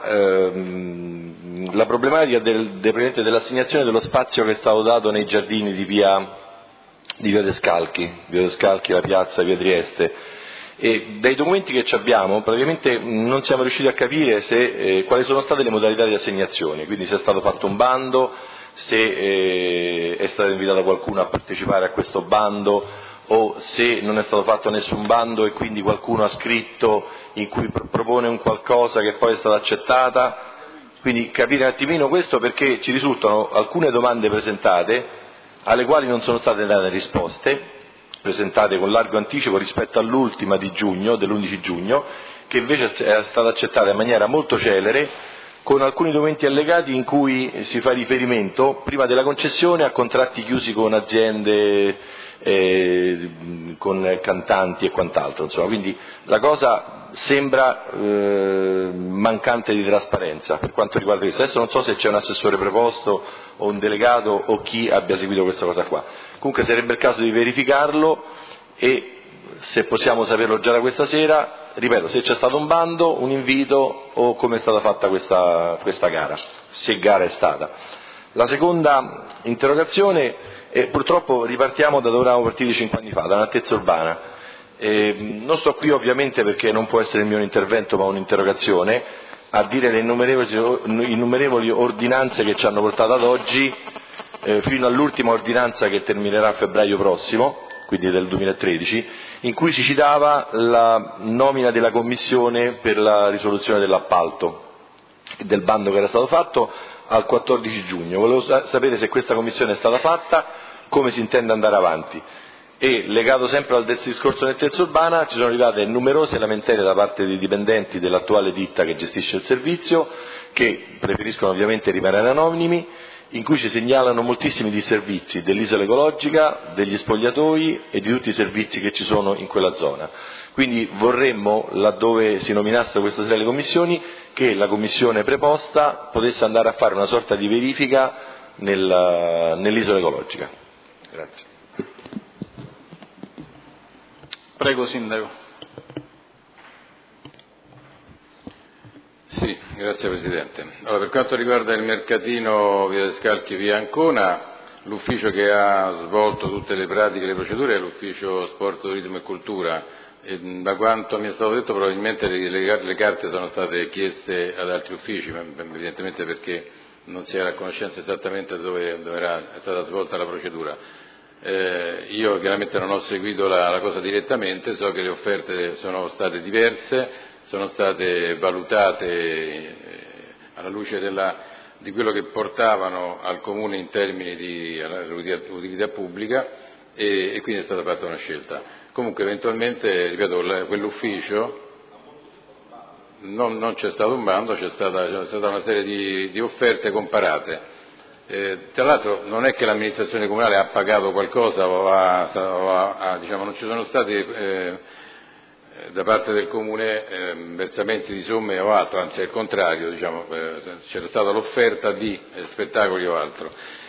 Speaker 11: ehm, la problematica del, del, dell'assegnazione dello spazio che è stato dato nei giardini di via, di via De Scalchi, via De Scalchi, la piazza, via Trieste. E dai documenti che ci abbiamo praticamente non siamo riusciti a capire se, eh, quali sono state le modalità di assegnazione, quindi se è stato fatto un bando, se eh, è stato invitato qualcuno a partecipare a questo bando o se non è stato fatto nessun bando e quindi qualcuno ha scritto in cui pro- propone un qualcosa che poi è stata accettata. Quindi capire un attimino questo, perché ci risultano alcune domande presentate alle quali non sono state date risposte, presentate con largo anticipo rispetto all'ultima di giugno, dell'undici giugno, che invece è stata accettata in maniera molto celere, con alcuni documenti allegati in cui si fa riferimento, prima della concessione, a contratti chiusi con aziende, eh, con cantanti e quant'altro. Insomma, quindi la cosa sembra eh, mancante di trasparenza per quanto riguarda questo. Adesso non so se c'è un assessore preposto o un delegato o chi abbia seguito questa cosa qua. Comunque sarebbe il caso di verificarlo e, se possiamo saperlo già da questa sera, ripeto, se c'è stato un bando, un invito o come è stata fatta questa, questa gara, se gara è stata. La seconda interrogazione, eh, purtroppo ripartiamo da dove eravamo partiti cinque anni fa, da un'altezza urbana. Eh, non sto qui ovviamente perché non può essere il mio intervento ma un'interrogazione, a dire le innumerevoli, innumerevoli ordinanze che ci hanno portato ad oggi, eh, fino all'ultima ordinanza che terminerà a febbraio prossimo, quindi del duemilatredici, in cui si citava la nomina della commissione per la risoluzione dell'appalto, del bando che era stato fatto al quattordici giugno. Volevo sapere se questa commissione è stata fatta, come si intende andare avanti. E legato sempre al discorso nettezza urbana, ci sono arrivate numerose lamentele da parte dei dipendenti dell'attuale ditta che gestisce il servizio, che preferiscono ovviamente rimanere anonimi, in cui ci segnalano moltissimi disservizi dell'isola ecologica, degli spogliatoi e di tutti i servizi che ci sono in quella zona. Quindi vorremmo, laddove si nominassero queste tre le commissioni, che la commissione preposta potesse andare a fare una sorta di verifica nel, nell'isola ecologica. Grazie.
Speaker 2: Prego, Sindaco.
Speaker 6: Sì, grazie Presidente. Allora, per quanto riguarda il mercatino via Scalchi via Ancona, l'ufficio che ha svolto tutte le pratiche e le procedure è l'ufficio Sport, Turismo e Cultura. E da quanto mi è stato detto probabilmente le, le, le carte sono state chieste ad altri uffici, evidentemente perché non si era a conoscenza esattamente dove, dove era è stata svolta la procedura. Eh, io chiaramente non ho seguito la, la cosa direttamente, so che le offerte sono state diverse, sono state valutate eh, alla luce della, di quello che portavano al Comune in termini di utilità pubblica e, e quindi è stata fatta una scelta. Comunque eventualmente, ripeto, la, quell'ufficio non, non c'è stato un bando, c'è stata, c'è stata una serie di, di offerte comparate. Eh, tra l'altro non è che l'amministrazione comunale ha pagato qualcosa o ha, o ha, ha diciamo, non ci sono stati eh, da parte del Comune eh, versamenti di somme o altro, anzi al contrario, diciamo, eh, c'era stata l'offerta di eh, spettacoli o altro.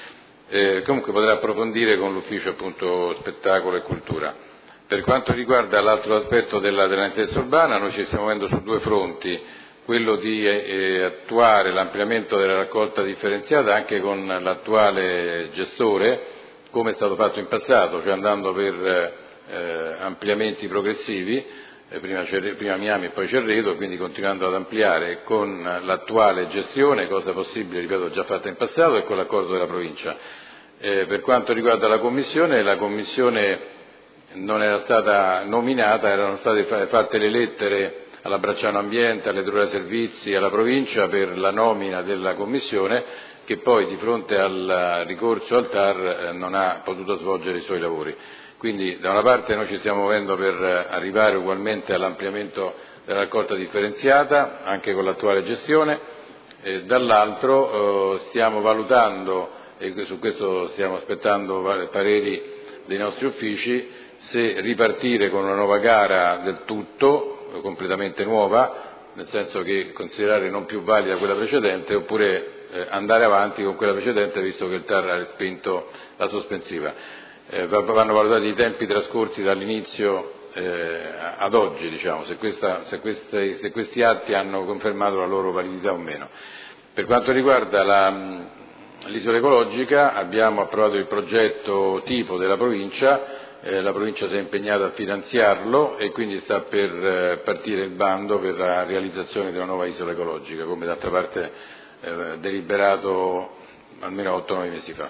Speaker 6: Eh, comunque potrà approfondire con l'ufficio appunto spettacolo e cultura. Per quanto riguarda l'altro aspetto della, della nettezza urbana, noi ci stiamo muovendo su due fronti, quello di eh, attuare l'ampliamento della raccolta differenziata anche con l'attuale gestore, come è stato fatto in passato, cioè andando per eh, ampliamenti progressivi, eh, prima, prima Miami e poi Cerreto, quindi continuando ad ampliare con l'attuale gestione, cosa possibile, ripeto, già fatta in passato, e con l'accordo della provincia. Eh, per quanto riguarda la Commissione, la Commissione non era stata nominata, erano state fatte le lettere alla Bracciano Ambiente, alle Trura Servizi, alla provincia per la nomina della Commissione, che poi di fronte al ricorso al T A R eh, non ha potuto svolgere i suoi lavori. Quindi da una parte noi ci stiamo muovendo per arrivare ugualmente all'ampliamento della raccolta differenziata, anche con l'attuale gestione, e dall'altro eh, stiamo valutando, e su questo stiamo aspettando pareri dei nostri uffici, se ripartire con una nuova gara del tutto, completamente nuova, nel senso che considerare non più valida quella precedente, oppure eh, andare avanti con quella precedente, visto che il T A R ha respinto la sospensiva. Eh, vanno valutati i tempi trascorsi dall'inizio eh, ad oggi, diciamo, se, questa, se, queste, se questi atti hanno confermato la loro validità o meno. Per quanto riguarda la, l'isola ecologica, abbiamo approvato il progetto tipo della provincia. Eh, la provincia si è impegnata a finanziarlo e quindi sta per eh, partire il bando per la realizzazione di una nuova isola ecologica, come d'altra parte eh, deliberato almeno otto nove mesi fa.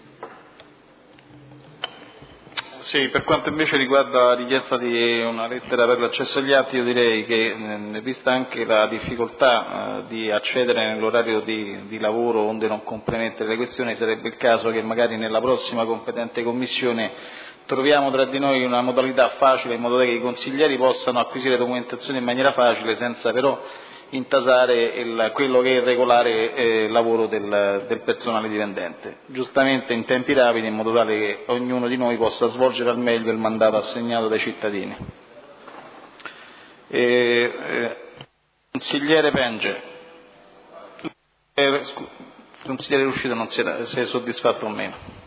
Speaker 2: Sì, per quanto invece riguarda la richiesta di una lettera per l'accesso agli atti, io direi che, eh, vista anche la difficoltà eh, di accedere nell'orario di, di lavoro onde non compromettere le questioni, sarebbe il caso che magari nella prossima competente commissione troviamo tra di noi una modalità facile, in modo che i consiglieri possano acquisire documentazione in maniera facile, senza però intasare il, quello che è il regolare eh, lavoro del, del personale dipendente, giustamente in tempi rapidi, in modo tale che ognuno di noi possa svolgere al meglio il mandato assegnato dai cittadini. E, eh, consigliere Penge, eh, scu- consigliere Ruscito non si è, si è soddisfatto o meno?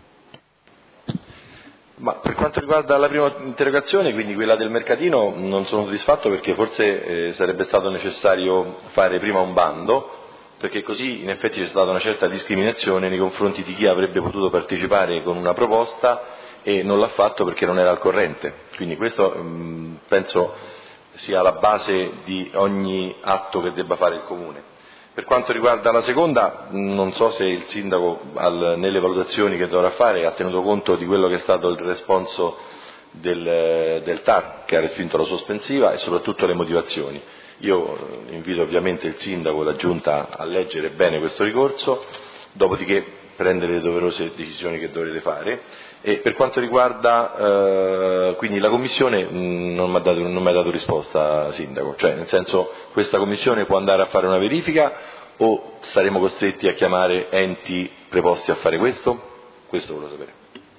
Speaker 11: Ma per quanto riguarda la prima interrogazione, quindi quella del mercatino, non sono soddisfatto perché forse eh, sarebbe stato necessario fare prima un bando, perché così in effetti c'è stata una certa discriminazione nei confronti di chi avrebbe potuto partecipare con una proposta e non l'ha fatto perché non era al corrente. Quindi questo mh, penso sia la base di ogni atto che debba fare il Comune. Per quanto riguarda la seconda, non so se il Sindaco al, nelle valutazioni che dovrà fare ha tenuto conto di quello che è stato il responso del, del T A R, che ha respinto la sospensiva, e soprattutto le motivazioni. Io invito ovviamente il Sindaco e la Giunta a leggere bene questo ricorso, dopodiché prendere le doverose decisioni che dovrete fare. E per quanto riguarda eh, quindi la Commissione, mh, non mi ha dato, non mi ha dato risposta, Sindaco, cioè nel senso, questa Commissione può andare a fare una verifica o saremo costretti a chiamare enti preposti a fare questo? Questo volevo sapere.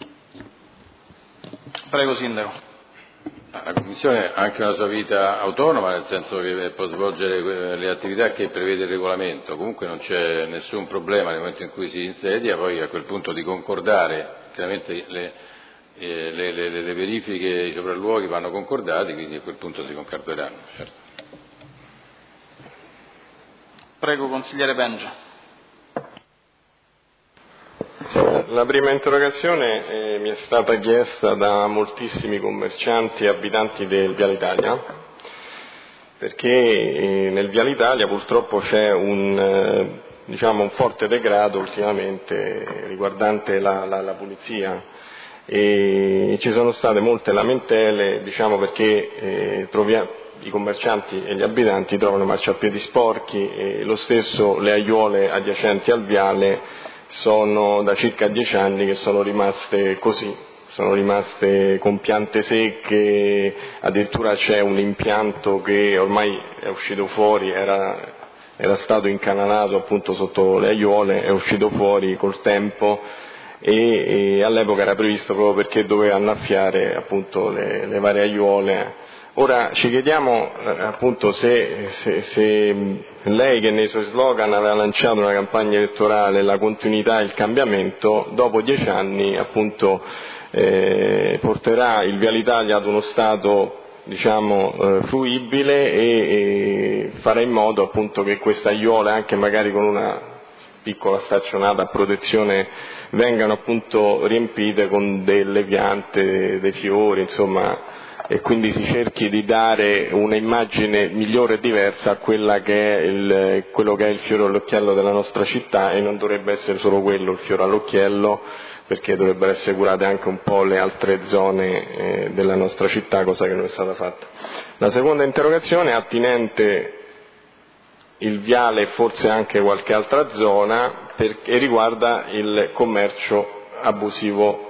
Speaker 2: Prego, Sindaco.
Speaker 6: La Commissione ha anche una sua vita autonoma, nel senso che può svolgere le attività che prevede il regolamento, comunque non c'è nessun problema nel momento in cui si insedia, poi a quel punto di concordare. Chiaramente le, eh, le, le, le verifiche, i sopralluoghi vanno concordati, quindi a quel punto si concorderanno. Certo.
Speaker 2: Prego, consigliere Penge.
Speaker 5: Sì, la prima interrogazione eh, mi è stata chiesta da moltissimi commercianti e abitanti del Viale Italia, perché eh, nel Viale Italia purtroppo c'è un... Eh, diciamo un forte degrado ultimamente riguardante la, la, la pulizia, e ci sono state molte lamentele, diciamo, perché eh, trovia, i commercianti e gli abitanti trovano marciapiedi sporchi, e lo stesso le aiuole adiacenti al viale sono da circa dieci anni che sono rimaste così, sono rimaste con piante secche, addirittura c'è un impianto che ormai è uscito fuori, era era stato incanalato appunto sotto le aiuole, è uscito fuori col tempo, e, e all'epoca era previsto proprio perché doveva annaffiare appunto le, le varie aiuole Ora ci chiediamo eh, appunto se, se, se lei, che nei suoi slogan aveva lanciato una campagna elettorale, la continuità e il cambiamento, dopo dieci anni appunto eh, porterà il Via l'Italia ad uno stato diciamo eh, fruibile e, e farà in modo appunto che queste aiuole, anche magari con una piccola staccionata a protezione, vengano appunto riempite con delle piante, dei fiori, insomma, e quindi si cerchi di dare un'immagine migliore e diversa a quella che è il, quello che è il fiore all'occhiello della nostra città, e non dovrebbe essere solo quello il fiore all'occhiello, perché dovrebbero essere curate anche un po' le altre zone eh, della nostra città, cosa che non è stata fatta. La seconda interrogazione è attinente il viale e forse anche qualche altra zona, perché riguarda il commercio abusivo.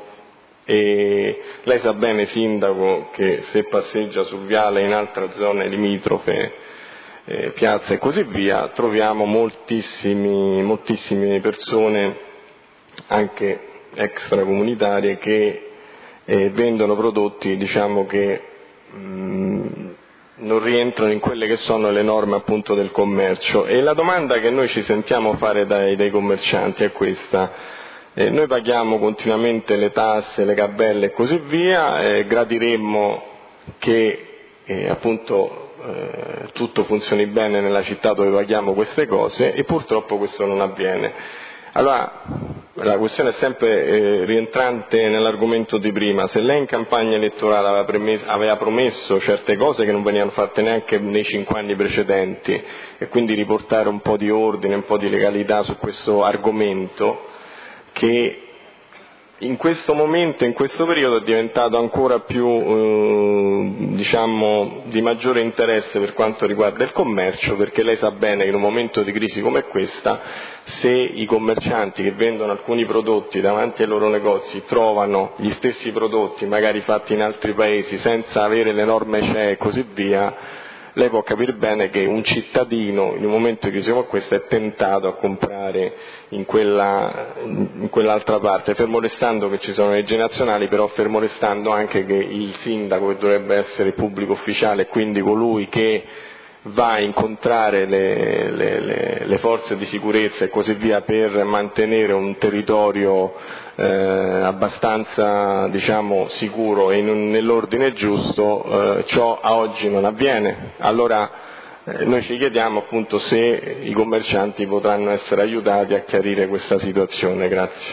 Speaker 5: E lei sa bene, sindaco, che se passeggia sul viale in altre zone limitrofe, eh, piazze e così via, troviamo moltissimi, moltissime persone, anche extracomunitarie, che eh, vendono prodotti, diciamo, che mh, non rientrano in quelle che sono le norme appunto del commercio. E la domanda che noi ci sentiamo fare dai, dai commercianti è questa. Eh, noi paghiamo continuamente le tasse, le gabelle e così via, eh, gradiremmo che eh, appunto eh, tutto funzioni bene nella città dove paghiamo queste cose, e purtroppo questo non avviene. Allora la questione è sempre eh, rientrante nell'argomento di prima. Se lei in campagna elettorale aveva, premesso, aveva promesso certe cose che non venivano fatte neanche nei cinque anni precedenti, e quindi riportare un po' di ordine, un po' di legalità su questo argomento, che in questo momento, in questo periodo, è diventato ancora più eh, diciamo di maggiore interesse per quanto riguarda il commercio, perché lei sa bene che in un momento di crisi come questa, se i commercianti che vendono alcuni prodotti davanti ai loro negozi trovano gli stessi prodotti magari fatti in altri paesi senza avere le norme C E e così via, lei può capire bene che un cittadino in un momento di crisi come questo è tentato a comprare in, quella, in quell'altra parte, fermo restando che ci sono leggi nazionali, però fermo restando anche che il sindaco, che dovrebbe essere pubblico ufficiale, quindi colui che va a incontrare le, le, le, le forze di sicurezza e così via per mantenere un territorio eh, abbastanza diciamo sicuro e in, nell'ordine giusto, eh, ciò a oggi non avviene. Allora eh, noi ci chiediamo appunto se i commercianti potranno essere aiutati a chiarire questa situazione. Grazie.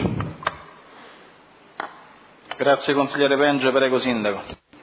Speaker 2: Grazie consigliere Penge, prego sindaco.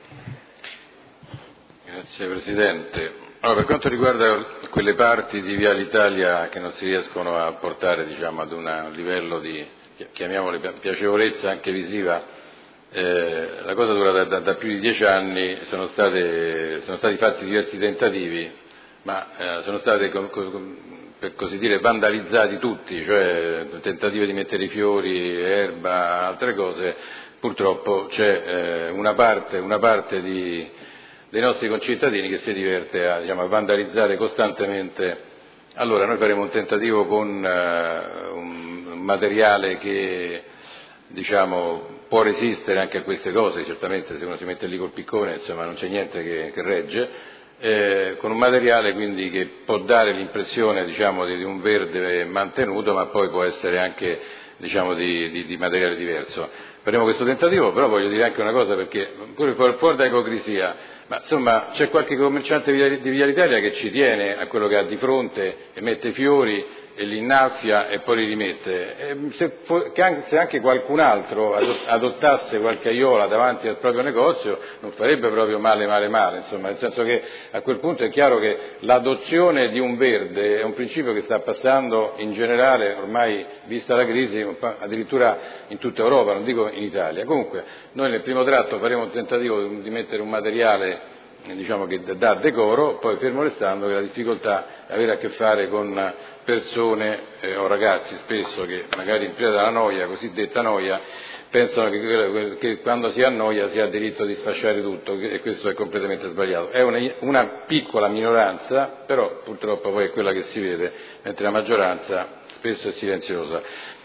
Speaker 6: Grazie Presidente. Allora, per quanto riguarda quelle parti di Via l'Italia che non si riescono a portare diciamo, ad un livello di, chiamiamole, piacevolezza anche visiva, eh, la cosa dura da, da, da più di dieci anni, sono, state, sono stati fatti diversi tentativi, ma eh, sono stati, per così dire, vandalizzati tutti, cioè tentativi di mettere fiori, erba, altre cose. Purtroppo c'è eh, una parte, una parte di dei nostri concittadini che si diverte a, diciamo, a vandalizzare costantemente. Allora noi faremo un tentativo con uh, un materiale che diciamo, può resistere anche a queste cose, certamente se uno si mette lì col piccone insomma non c'è niente che, che regge, eh, con un materiale quindi che può dare l'impressione diciamo, di, di un verde mantenuto, ma poi può essere anche diciamo, di, di, di materiale diverso. Faremo questo tentativo, però voglio dire anche una cosa, perché pure fuori da ipocrisia, ma insomma c'è qualche commerciante di Via l'Italia che ci tiene a quello che ha di fronte e mette fiori e li innaffia e poi li rimette. E se, se anche qualcun altro adottasse qualche aiola davanti al proprio negozio non farebbe proprio male male male, insomma, nel senso che a quel punto è chiaro che l'adozione di un verde è un principio che sta passando in generale, ormai vista la crisi, addirittura in tutta Europa, non dico in Italia. Comunque noi nel primo tratto faremo un tentativo di mettere un materiale diciamo che dà decoro, poi fermo restando che la difficoltà è avere a che fare con persone eh, o ragazzi spesso che magari in preda dalla noia, cosiddetta noia, pensano che, che quando si ha noia si ha diritto di sfasciare tutto, e questo è completamente sbagliato. È una, una piccola minoranza, però purtroppo poi è quella che si vede, mentre la maggioranza spesso è silenziosa.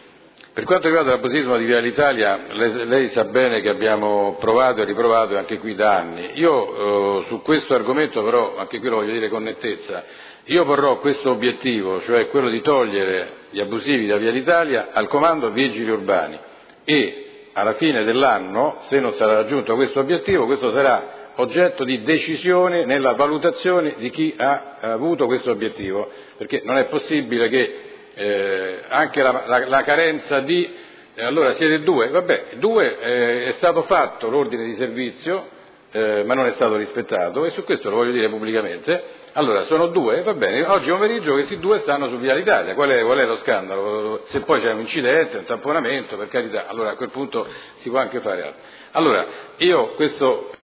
Speaker 6: Per quanto riguarda l'abusivismo di Via l'Italia, lei, lei sa bene che abbiamo provato e riprovato anche qui da anni. Io eh, su questo argomento però, anche qui lo voglio dire con nettezza, io porrò questo obiettivo, cioè quello di togliere gli abusivi da Via l'Italia al comando vigili urbani e alla fine dell'anno, se non sarà raggiunto questo obiettivo, questo sarà oggetto di decisione nella valutazione di chi ha avuto questo obiettivo, perché non è possibile che Eh, anche la, la, la carenza di eh, allora siete due, vabbè, due eh, è stato fatto l'ordine di servizio eh, ma non è stato rispettato e su questo lo voglio dire pubblicamente. Allora sono due, va bene, oggi pomeriggio questi due stanno su Via l'Italia, qual è, qual è lo scandalo? Se poi c'è un incidente, un tamponamento, per carità, allora a quel punto si può anche fare altro. Allora io questo